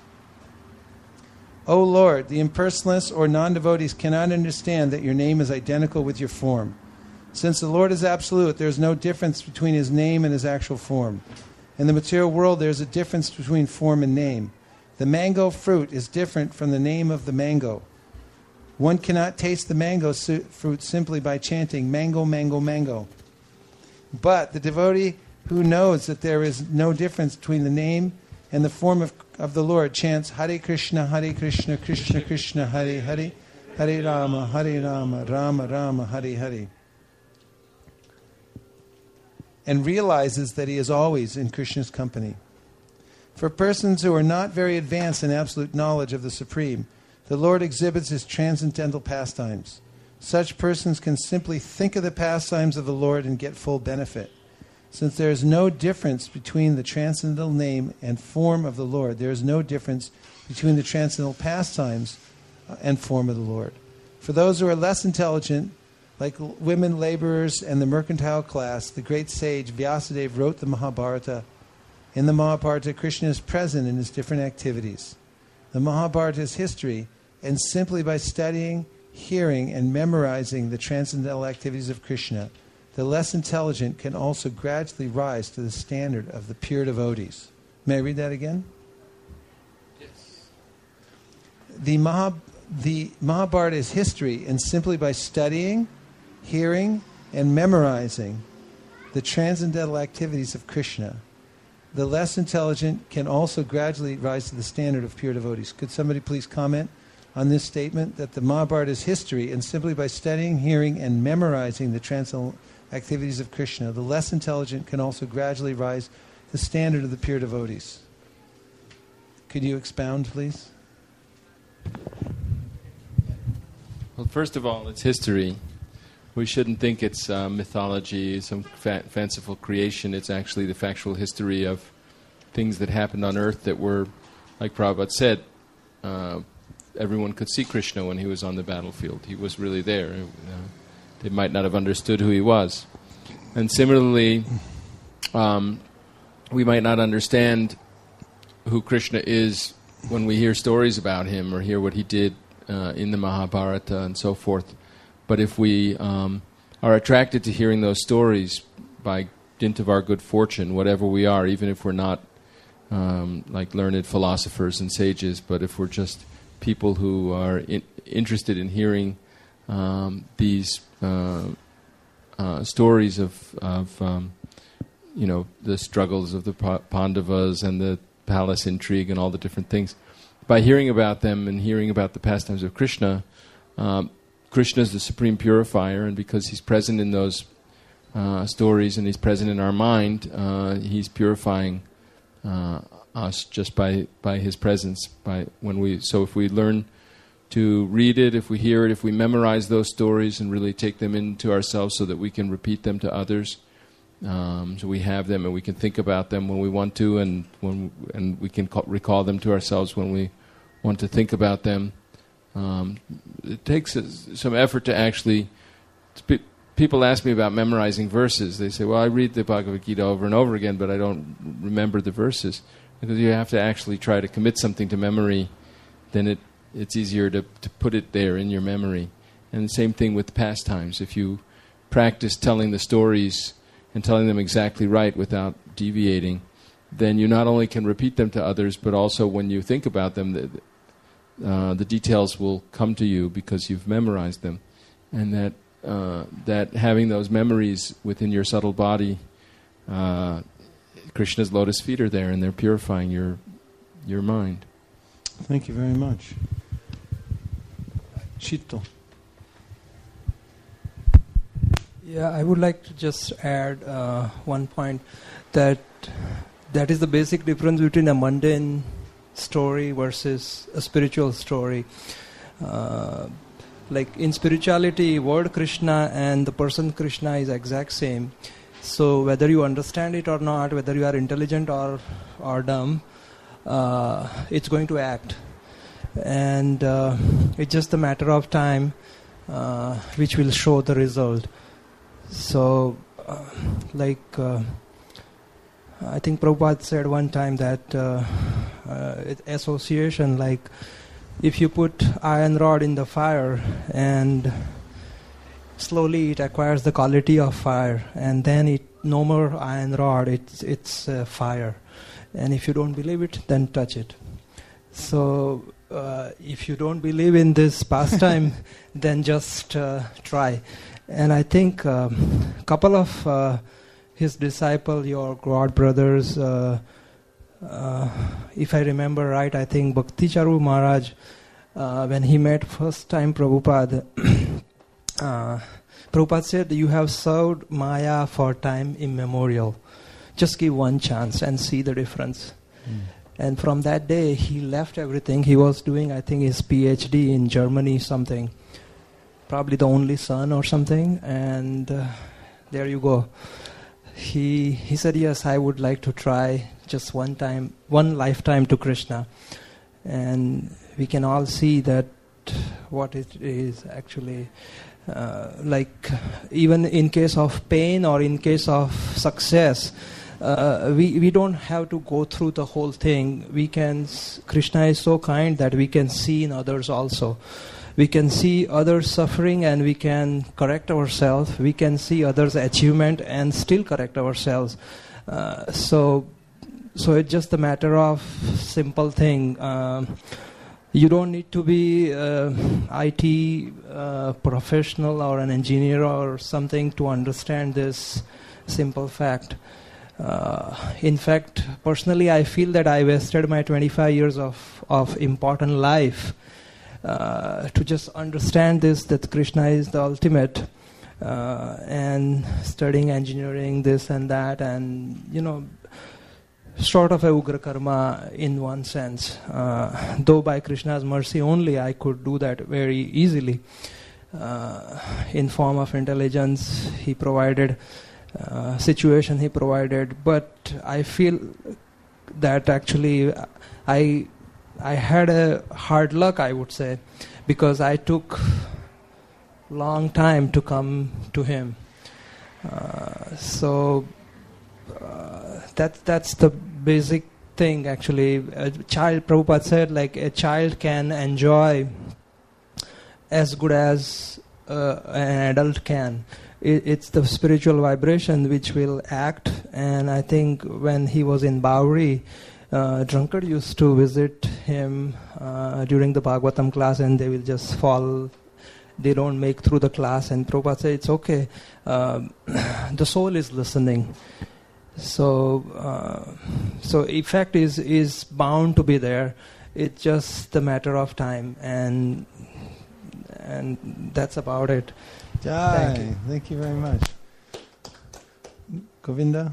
O Lord, the impersonalists or non-devotees cannot understand that your name is identical with your form. Since the Lord is absolute, there is no difference between his name and his actual form. In the material world, there is a difference between form and name. The mango fruit is different from the name of the mango. One cannot taste the mango fruit simply by chanting, mango, mango, mango. But the devotee who knows that there is no difference between the name and the form of the Lord chants, Hare Krishna, Krishna Krishna, Hare Hare, Hare Rama, Rama Rama, Hare Hare. And realizes that he is always in Krishna's company. For persons who are not very advanced in absolute knowledge of the Supreme, the Lord exhibits his transcendental pastimes. Such persons can simply think of the pastimes of the Lord and get full benefit. Since there is no difference between the transcendental name and form of the Lord, there is no difference between the transcendental pastimes and form of the Lord. For those who are less intelligent, like women laborers and the mercantile class, the great sage Vyasadeva wrote the Mahabharata. In the Mahabharata, Krishna is present in his different activities. The Mahabharata is history, and simply by studying, hearing, and memorizing the transcendental activities of Krishna, the less intelligent can also gradually rise to the standard of the pure devotees. May I read that again? Yes. The Mahabharata is history, and simply by studying, hearing, and memorizing the transcendental activities of Krishna, the less intelligent can also gradually rise to the standard of pure devotees. Could somebody please comment on this statement that the Mahabharata is history, and simply by studying, hearing, and memorizing the transcendental activities of Krishna, the less intelligent can also gradually rise to the standard of the pure devotees? Could you expound, please? Well, first of all, it's history. We shouldn't think it's mythology, some fanciful creation. It's actually the factual history of things that happened on earth that were, like Prabhupada said, everyone could see Krishna when he was on the battlefield. He was really there. They might not have understood who he was. And similarly, we might not understand who Krishna is when we hear stories about him or hear what he did in the Mahabharata and so forth. But if we are attracted to hearing those stories by dint of our good fortune, whatever we are, even if we're not like learned philosophers and sages, but if we're just people who are interested in hearing these stories of the struggles of the Pandavas and the palace intrigue and all the different things, by hearing about them and hearing about the pastimes of Krishna, Krishna is the supreme purifier, and because he's present in those stories and he's present in our mind, he's purifying us just by his presence. So if we learn to read it, if we hear it, if we memorize those stories and really take them into ourselves so that we can repeat them to others, so we have them and we can think about them when we want to, and we can recall them to ourselves when we want to think about them. It takes some effort to actually... People ask me about memorizing verses. They say, well, I read the Bhagavad Gita over and over again, but I don't remember the verses. Because you have to actually try to commit something to memory, then it's easier to put it there in your memory. And the same thing with pastimes. If you practice telling the stories and telling them exactly right without deviating, then you not only can repeat them to others, but also when you think about them, the details will come to you because you've memorized them. And that having those memories within your subtle body, Krishna's lotus feet are there, and they're purifying your mind. Thank you very much. Shito. Yeah, I would like to just add one point that is the basic difference between a mundane story versus a spiritual story. Like in spirituality, word Krishna and the person Krishna is exact same. So whether you understand it or not, whether you are intelligent or dumb, it's going to act. And it's just a matter of time which will show the result. So, I think Prabhupada said one time that association, like if you put iron rod in the fire and slowly it acquires the quality of fire, and then no more iron rod, it's fire. And if you don't believe it, then touch it. So if you don't believe in this pastime, then just try. And I think a couple of his disciples, your God brothers, if I remember right, I think Bhakti Charu Maharaj, when he met first time Prabhupada, Prabhupada said, you have served Maya for time immemorial. Just give one chance and see the difference. And from that day, he left everything. He was doing, I think, his PhD in Germany, something. Probably the only son or something. And there you go. He said, yes, I would like to try just one lifetime to Krishna. And we can all see that what it is actually. Like even in case of pain or in case of success, we don't have to go through the whole thing. Krishna is so kind that we can see in others also. We can see others suffering and we can correct ourselves. We can see others' achievement and still correct ourselves. So it's just a matter of simple thing. You don't need to be IT professional or an engineer or something to understand this simple fact. In fact, personally, I feel that I wasted my 25 years of important life to just understand this, that Krishna is the ultimate, and studying engineering, this and that, and, sort of a Ugra Karma in one sense. Though by Krishna's mercy only, I could do that very easily. In form of intelligence, he provided, situation he provided. But I feel that actually I had a hard luck, I would say, because I took long time to come to him. That's the basic thing, actually. Prabhupada said, like, a child can enjoy as good as an adult can. It's the spiritual vibration which will act. And I think when he was in Bauri, drunkard used to visit him during the Bhagavatam class, and they will just fall. They don't make through the class. And Prabhupada said, it's okay. The soul is listening. So effect is bound to be there. It's just a matter of time, and that's about it. Jai. Thank you very much. Govinda?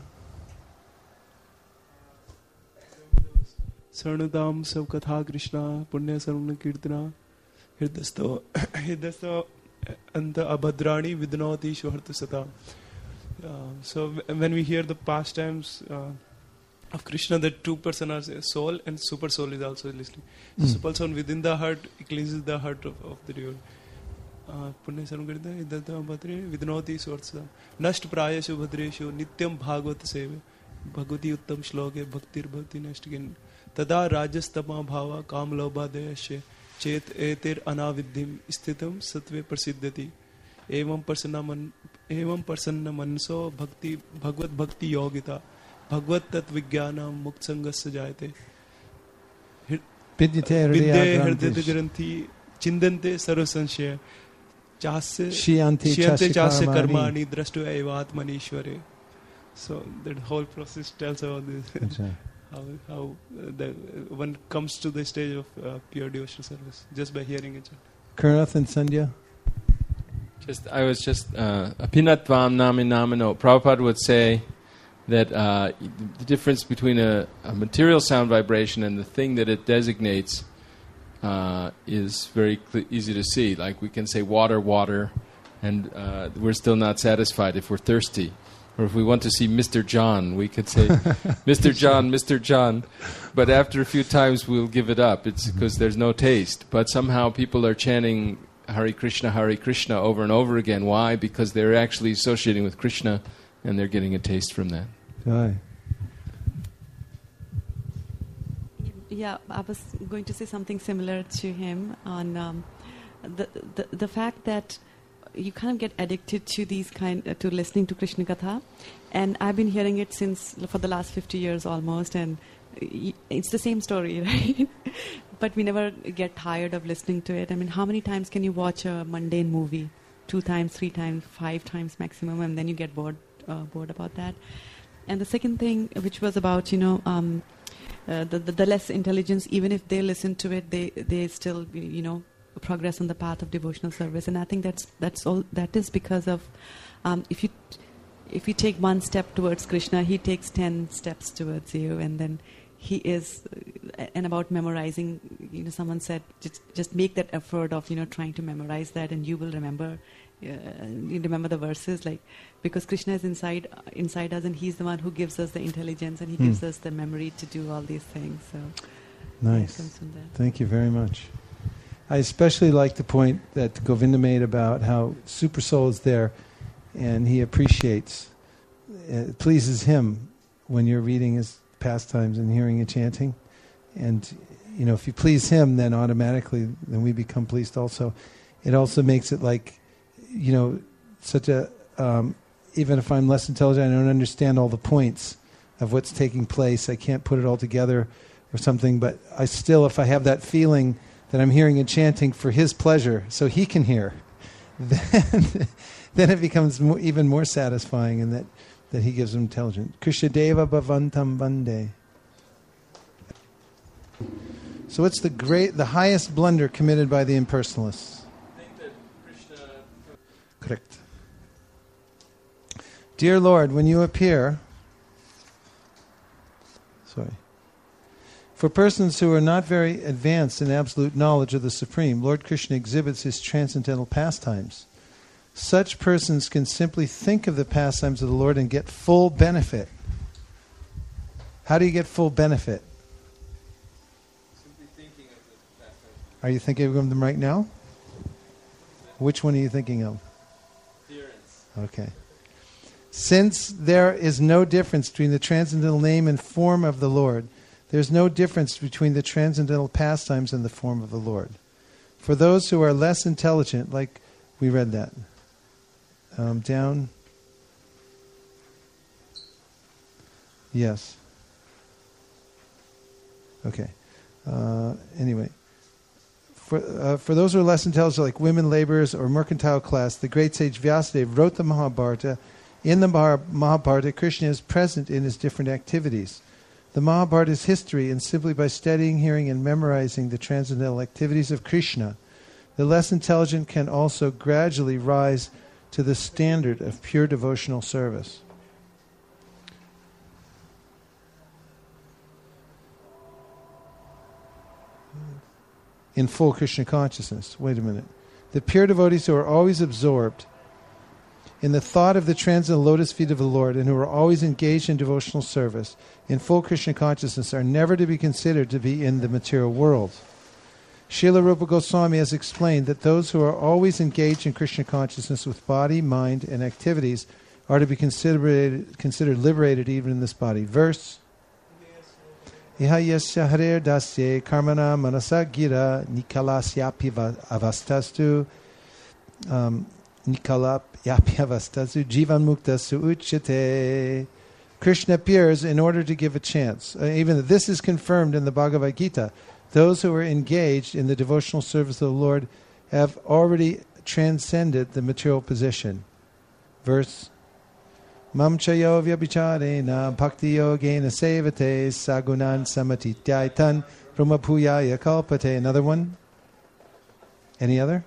Sarnadam Sav Katha Krishna Punya Sarvana Kirtana Hirdasto Anta Abhadrani Vidnoti Shvarta Sata. So when we hear the pastimes of Krishna, that two persons are soul and super soul is also listening. Super soul within the heart cleanses the heart of the devotee. Punya Sarvana Kirtana Vidnoti Shvarta Nasht Prayashu Bhadreshu Nityam Bhagavata Seva Bhagavati Uttam Shloke Bhaktir Bhakti Nashtikin Tada Rajastama Bhava Kamlobhadayasya Chet Eter Anaviddhim Sthitam Satve Prasiddhati Evam Prasanna Manso Bhakti Bhagavad Bhakti Yogita Bhagavad tat vijnanam muksangasya jayate. Vidyate Vidya hridaya hridaya granthi chindante sarva sanshaya. Chasya Shiyante chasya chasya karmani drashtu evat manishware. So that whole process tells about this. How one comes to the stage of pure devotional service just by hearing it. Kurnath and Sandhya? I was just apinatvam nami namino. Prabhupada would say that the difference between a material sound vibration and the thing that it designates is very easy to see. Like we can say water, water, and we're still not satisfied if we're thirsty. Or if we want to see Mr. John, we could say, Mr. John, Mr. John. But after a few times, we'll give it up. It's because there's no taste. But somehow people are chanting Hare Krishna over and over again. Why? Because they're actually associating with Krishna, and they're getting a taste from that. Right. Yeah, I was going to say something similar to him on the fact that you kind of get addicted to to listening to Krishna Katha, and I've been hearing it for the last 50 years almost, and it's the same story, right? But we never get tired of listening to it. I mean, how many times can you watch a mundane movie? 2 times, 3 times, 5 times maximum, and then you get bored about that. And the second thing, which was about the less intelligence, even if they listen to it, they still progress on the path of devotional service. And I think that's all. That is because of if you take 1 step towards Krishna, he takes 10 steps towards you, and then he is. And about memorizing, someone said just make that effort of trying to memorize that, and you will remember. You remember the verses, because Krishna is inside us, and he's the one who gives us the intelligence, and he gives us the memory to do all these things. So nice. Comes from that. Thank you very much. I especially like the point that Govinda made about how Super Soul is there, and he appreciates, it pleases him when you're reading his pastimes and hearing you chanting. And, if you please him, then automatically, then we become pleased also. It also makes it such a, even if I'm less intelligent, I don't understand all the points of what's taking place. I can't put it all together or something, but I still, if I have that feeling that I'm hearing and chanting for his pleasure, so he can hear, then it becomes even more satisfying, and that he gives them intelligence. Krishadeva Bhavantam Vande. So what's the highest blunder committed by the impersonalists? I think that Krishna... Correct. Dear Lord, when you appear... For persons who are not very advanced in absolute knowledge of the Supreme, Lord Krishna exhibits his transcendental pastimes. Such persons can simply think of the pastimes of the Lord and get full benefit. How do you get full benefit? Simply thinking of the pastimes. Are you thinking of them right now? Which one are you thinking of? Appearance. Okay. Since there is no difference between the transcendental name and form of the Lord, there's no difference between the transcendental pastimes and the form of the Lord. For those who are less intelligent, like we read that, down. Yes. Okay. Anyway. For those who are less intelligent, like women, laborers, or mercantile class, the great sage Vyasadeva wrote the Mahabharata. In the Mahabharata, Krishna is present in his different activities. The Mahabharata is history, and simply by studying, hearing, and memorizing the transcendental activities of Krishna, the less intelligent can also gradually rise to the standard of pure devotional service. In full Krishna consciousness. Wait a minute. The pure devotees who are always absorbed in the thought of the transcendental lotus feet of the Lord, and who are always engaged in devotional service, in full Krishna consciousness, are never to be considered to be in the material world. Srila Rupa Goswami has explained that those who are always engaged in Krishna consciousness with body, mind, and activities are to be considered liberated even in this body. Verse: Iha yasya harer dasye karmana manasa gira nikalasyapi avastastu nikalap yapyavastasu jivan muktasu uchyate. Krishna appears in order to give a chance. Even this is confirmed in the Bhagavad Gita. Those who are engaged in the devotional service of the Lord have already transcended the material position. Verse Mam chayo vyabhicharena bhakti yogena sevate sagunan samatityaitan brahmabhuyaya kalpate. Another one? Any other?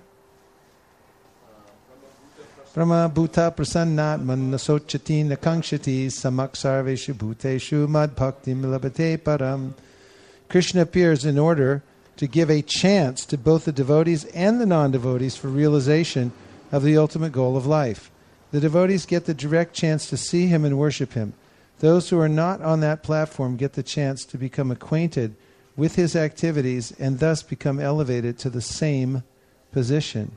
Brahma bhuta prasannatman nasochati nakangshati samak sarveshu bhuteshu mad bhakti milabhate param. Krishna appears in order to give a chance to both the devotees and the non-devotees for realization of the ultimate goal of life. The devotees get the direct chance to see him and worship him. Those who are not on that platform get the chance to become acquainted with his activities and thus become elevated to the same position.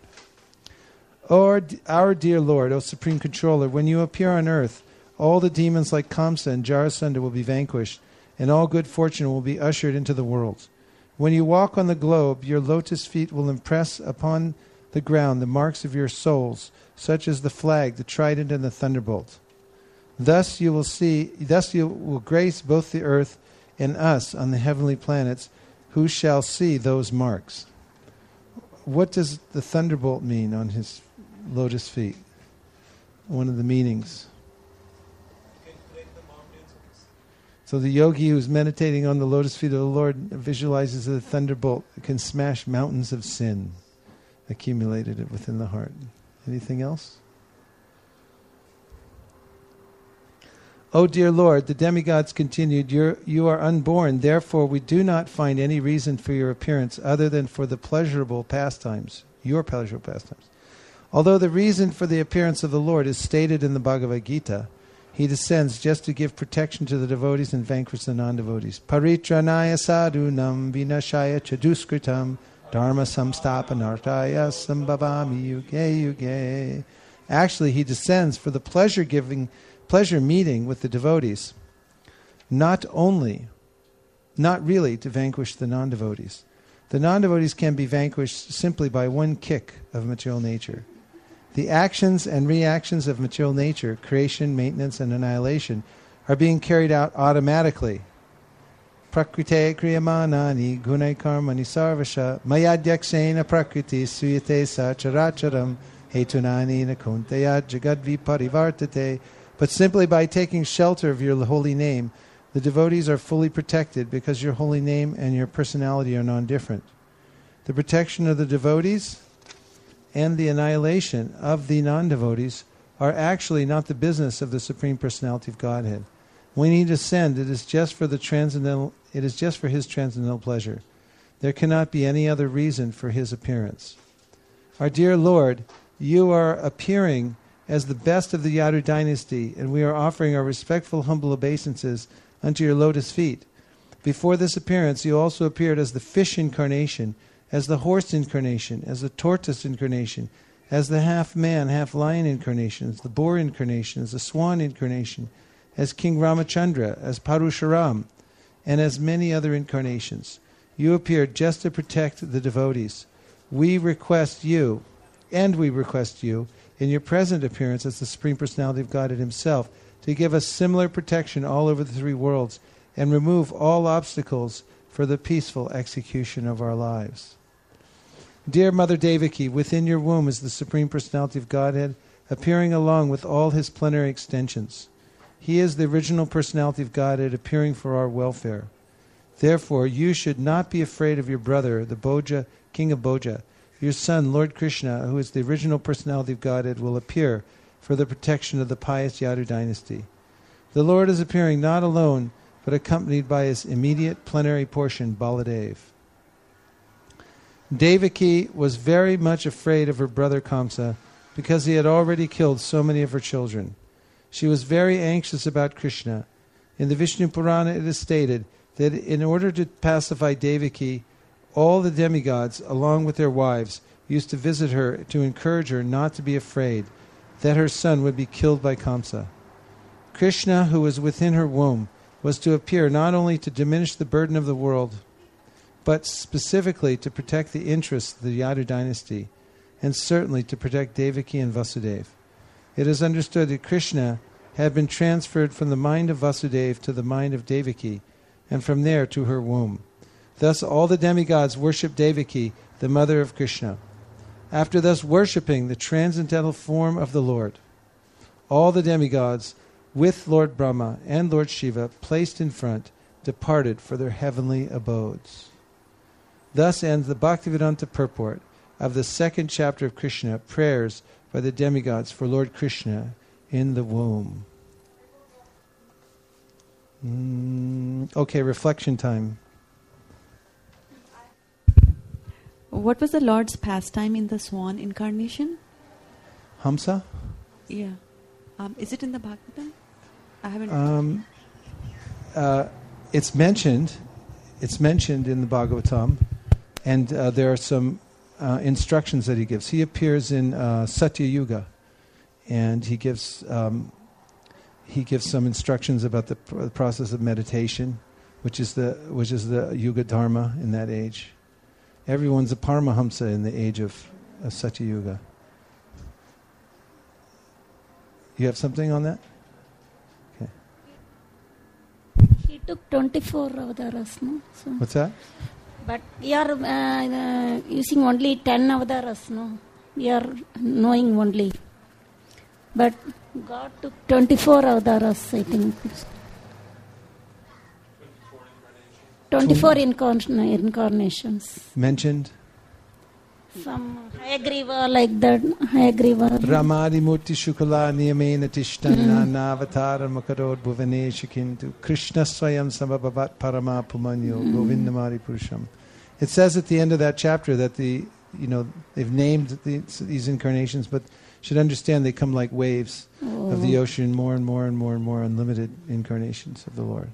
Our dear Lord, O Supreme Controller, when you appear on earth, all the demons like Kamsa and Jarasandha will be vanquished, and all good fortune will be ushered into the world. When you walk on the globe, your lotus feet will impress upon the ground the marks of your souls, such as the flag, the trident, and the thunderbolt. Thus you will grace both the earth and us on the heavenly planets, who shall see those marks. What does the thunderbolt mean on his lotus feet? One of the meanings. So the yogi who's meditating on the lotus feet of the Lord visualizes the thunderbolt that can smash mountains of sin accumulated within the heart. Anything else? O dear Lord, the demigods continued, you are unborn, therefore we do not find any reason for your appearance other than for the pleasurable pastimes, your pleasurable pastimes. Although the reason for the appearance of the Lord is stated in the Bhagavad Gita, he descends just to give protection to the devotees and vanquish the non-devotees. Paritranaya sadhunam vinashaya chaduskritam dharma samstapanartaya sambhavami yuge yuge. Actually, he descends for the pleasure meeting with the devotees, not really to vanquish the non-devotees. The non-devotees can be vanquished simply by one kick of material nature. The actions and reactions of material nature, creation, maintenance, and annihilation, are being carried out automatically. Prakrite kriyamanani gunai karmani sarvasha mayadyaksena prakriti suyate sacharacharam hetunani nakuntaya jagadvi parivartate. But simply by taking shelter of your holy name, the devotees are fully protected because your holy name and your personality are non-different. The protection of the devotees and the annihilation of the non-devotees are actually not the business of the Supreme Personality of Godhead. When he descends, it is just for his transcendental pleasure. There cannot be any other reason for his appearance. Our dear Lord, you are appearing as the best of the Yadu dynasty, and we are offering our respectful, humble obeisances unto your lotus feet. Before this appearance, you also appeared as the fish incarnation, as the horse incarnation, as the tortoise incarnation, as the half-man, half-lion incarnation, as the boar incarnation, as the swan incarnation, as King Ramachandra, as Parusharam, and as many other incarnations. You appeared just to protect the devotees. We request you, in your present appearance as the Supreme Personality of Godhead himself, to give us similar protection all over the three worlds and remove all obstacles for the peaceful execution of our lives. Dear Mother Devaki, within your womb is the Supreme Personality of Godhead, appearing along with all his plenary extensions. He is the original Personality of Godhead appearing for our welfare. Therefore, you should not be afraid of your brother, the Bhoja, King of Bhoja. Your son, Lord Krishna, who is the original Personality of Godhead, will appear for the protection of the pious Yadu dynasty. The Lord is appearing not alone, but accompanied by his immediate plenary portion, Baladev. Devaki was very much afraid of her brother Kamsa because he had already killed so many of her children. She was very anxious about Krishna. In the Vishnu Purana it is stated that in order to pacify Devaki, all the demigods, along with their wives, used to visit her to encourage her not to be afraid that her son would be killed by Kamsa. Krishna, who was within her womb, was to appear not only to diminish the burden of the world, but specifically to protect the interests of the Yadu dynasty, and certainly to protect Devaki and Vasudeva. It is understood that Krishna had been transferred from the mind of Vasudeva to the mind of Devaki, and from there to her womb. Thus all the demigods worship Devaki, the mother of Krishna. After thus worshipping the transcendental form of the Lord, all the demigods, with Lord Brahma and Lord Shiva placed in front, departed for their heavenly abodes. Thus ends the Bhaktivedanta purport of the second chapter of Krishna, prayers by the demigods for Lord Krishna in the womb. Okay, reflection time. What was the Lord's pastime in the swan incarnation? Hamsa? Yeah. Is it in the Bhagavatam? I haven't. It's mentioned. It's mentioned in the Bhagavatam, and there are some instructions that he gives. He appears in Satya Yuga, and he gives some instructions about the process of meditation, which is the Yuga Dharma in that age. Everyone's a Paramahamsa in the age of Satya Yuga. You have something on that? Okay. He took 24 avataras, no? So, what's that? but we are using only 10 avataras, no? We are knowing only. But God took 24 avataras, I think. 24 incarnations. Mentioned? Some Hayagriva, like that. Hayagriva. Ramadi Murti Shukala Niyamena Tishtana Navatara Makarod Bhuvanesha Kintu Krishna Swayam Samabhavat Parama Pumanyo Govindamari Purusham. It says at the end of that chapter that they've named these incarnations, but should understand they come like waves of the ocean, more and more and more and more unlimited incarnations of the Lord.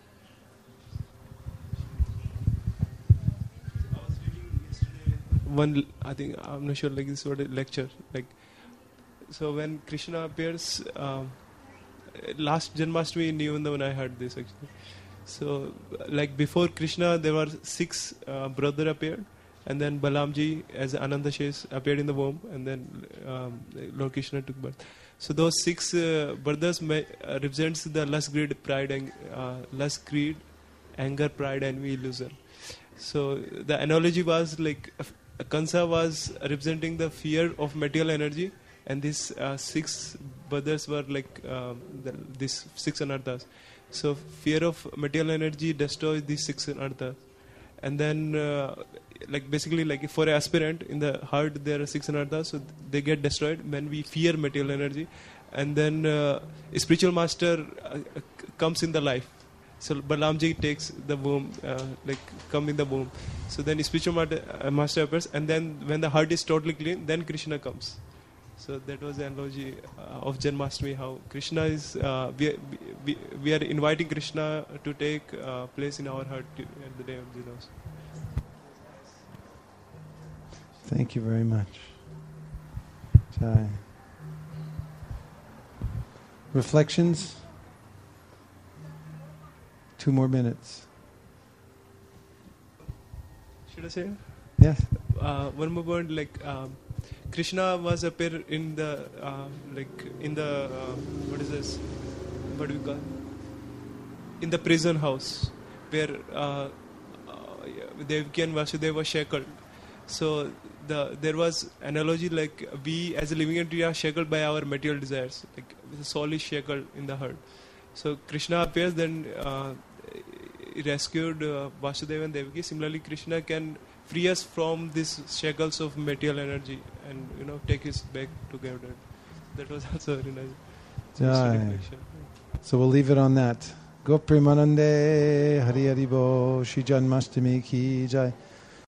I think, I'm not sure, like this was a lecture. Like, so when Krishna appears, last Janmashtami in New Vrindavan I heard this actually. So, like before Krishna, there were 6 brothers appeared, and then Balamji as Ananda Shesh appeared in the womb, and then Lord Krishna took birth. So those 6 brothers represents the lust, greed, pride, and lust, greed, anger, pride, envy, illusion. So the analogy was like Kansa was representing the fear of material energy, and these 6 brothers were like these 6 anarthas. So fear of material energy destroys these 6 anarthas, and then like basically like for an aspirant in the heart there are 6 anarthas, so they get destroyed when we fear material energy, and then a spiritual master comes in the life. So Balamji takes the womb, come in the womb. So then spiritual master appears, and then when the heart is totally clean, then Krishna comes. So that was the analogy of Janmashtami, how Krishna is, we are inviting Krishna to take place in our heart at the day of Janmashtami. Thank you very much. Jai. Reflections? 2 more minutes. Should I say? Yes. One more point, Krishna was appear in the what is this? What do we call it? In the prison house where Devaki and Vasudeva were shackled. So there was analogy like we as a living entity are shackled by our material desires. Like the soul is shackled in the heart. So Krishna appears, then rescued Vasudeva and Devaki. Similarly, Krishna can free us from these shackles of material energy and take us back together. That was also very nice. So we'll leave it on that. Go Premanande Hari Hari Bo Shri Janmashtami Ki Jai.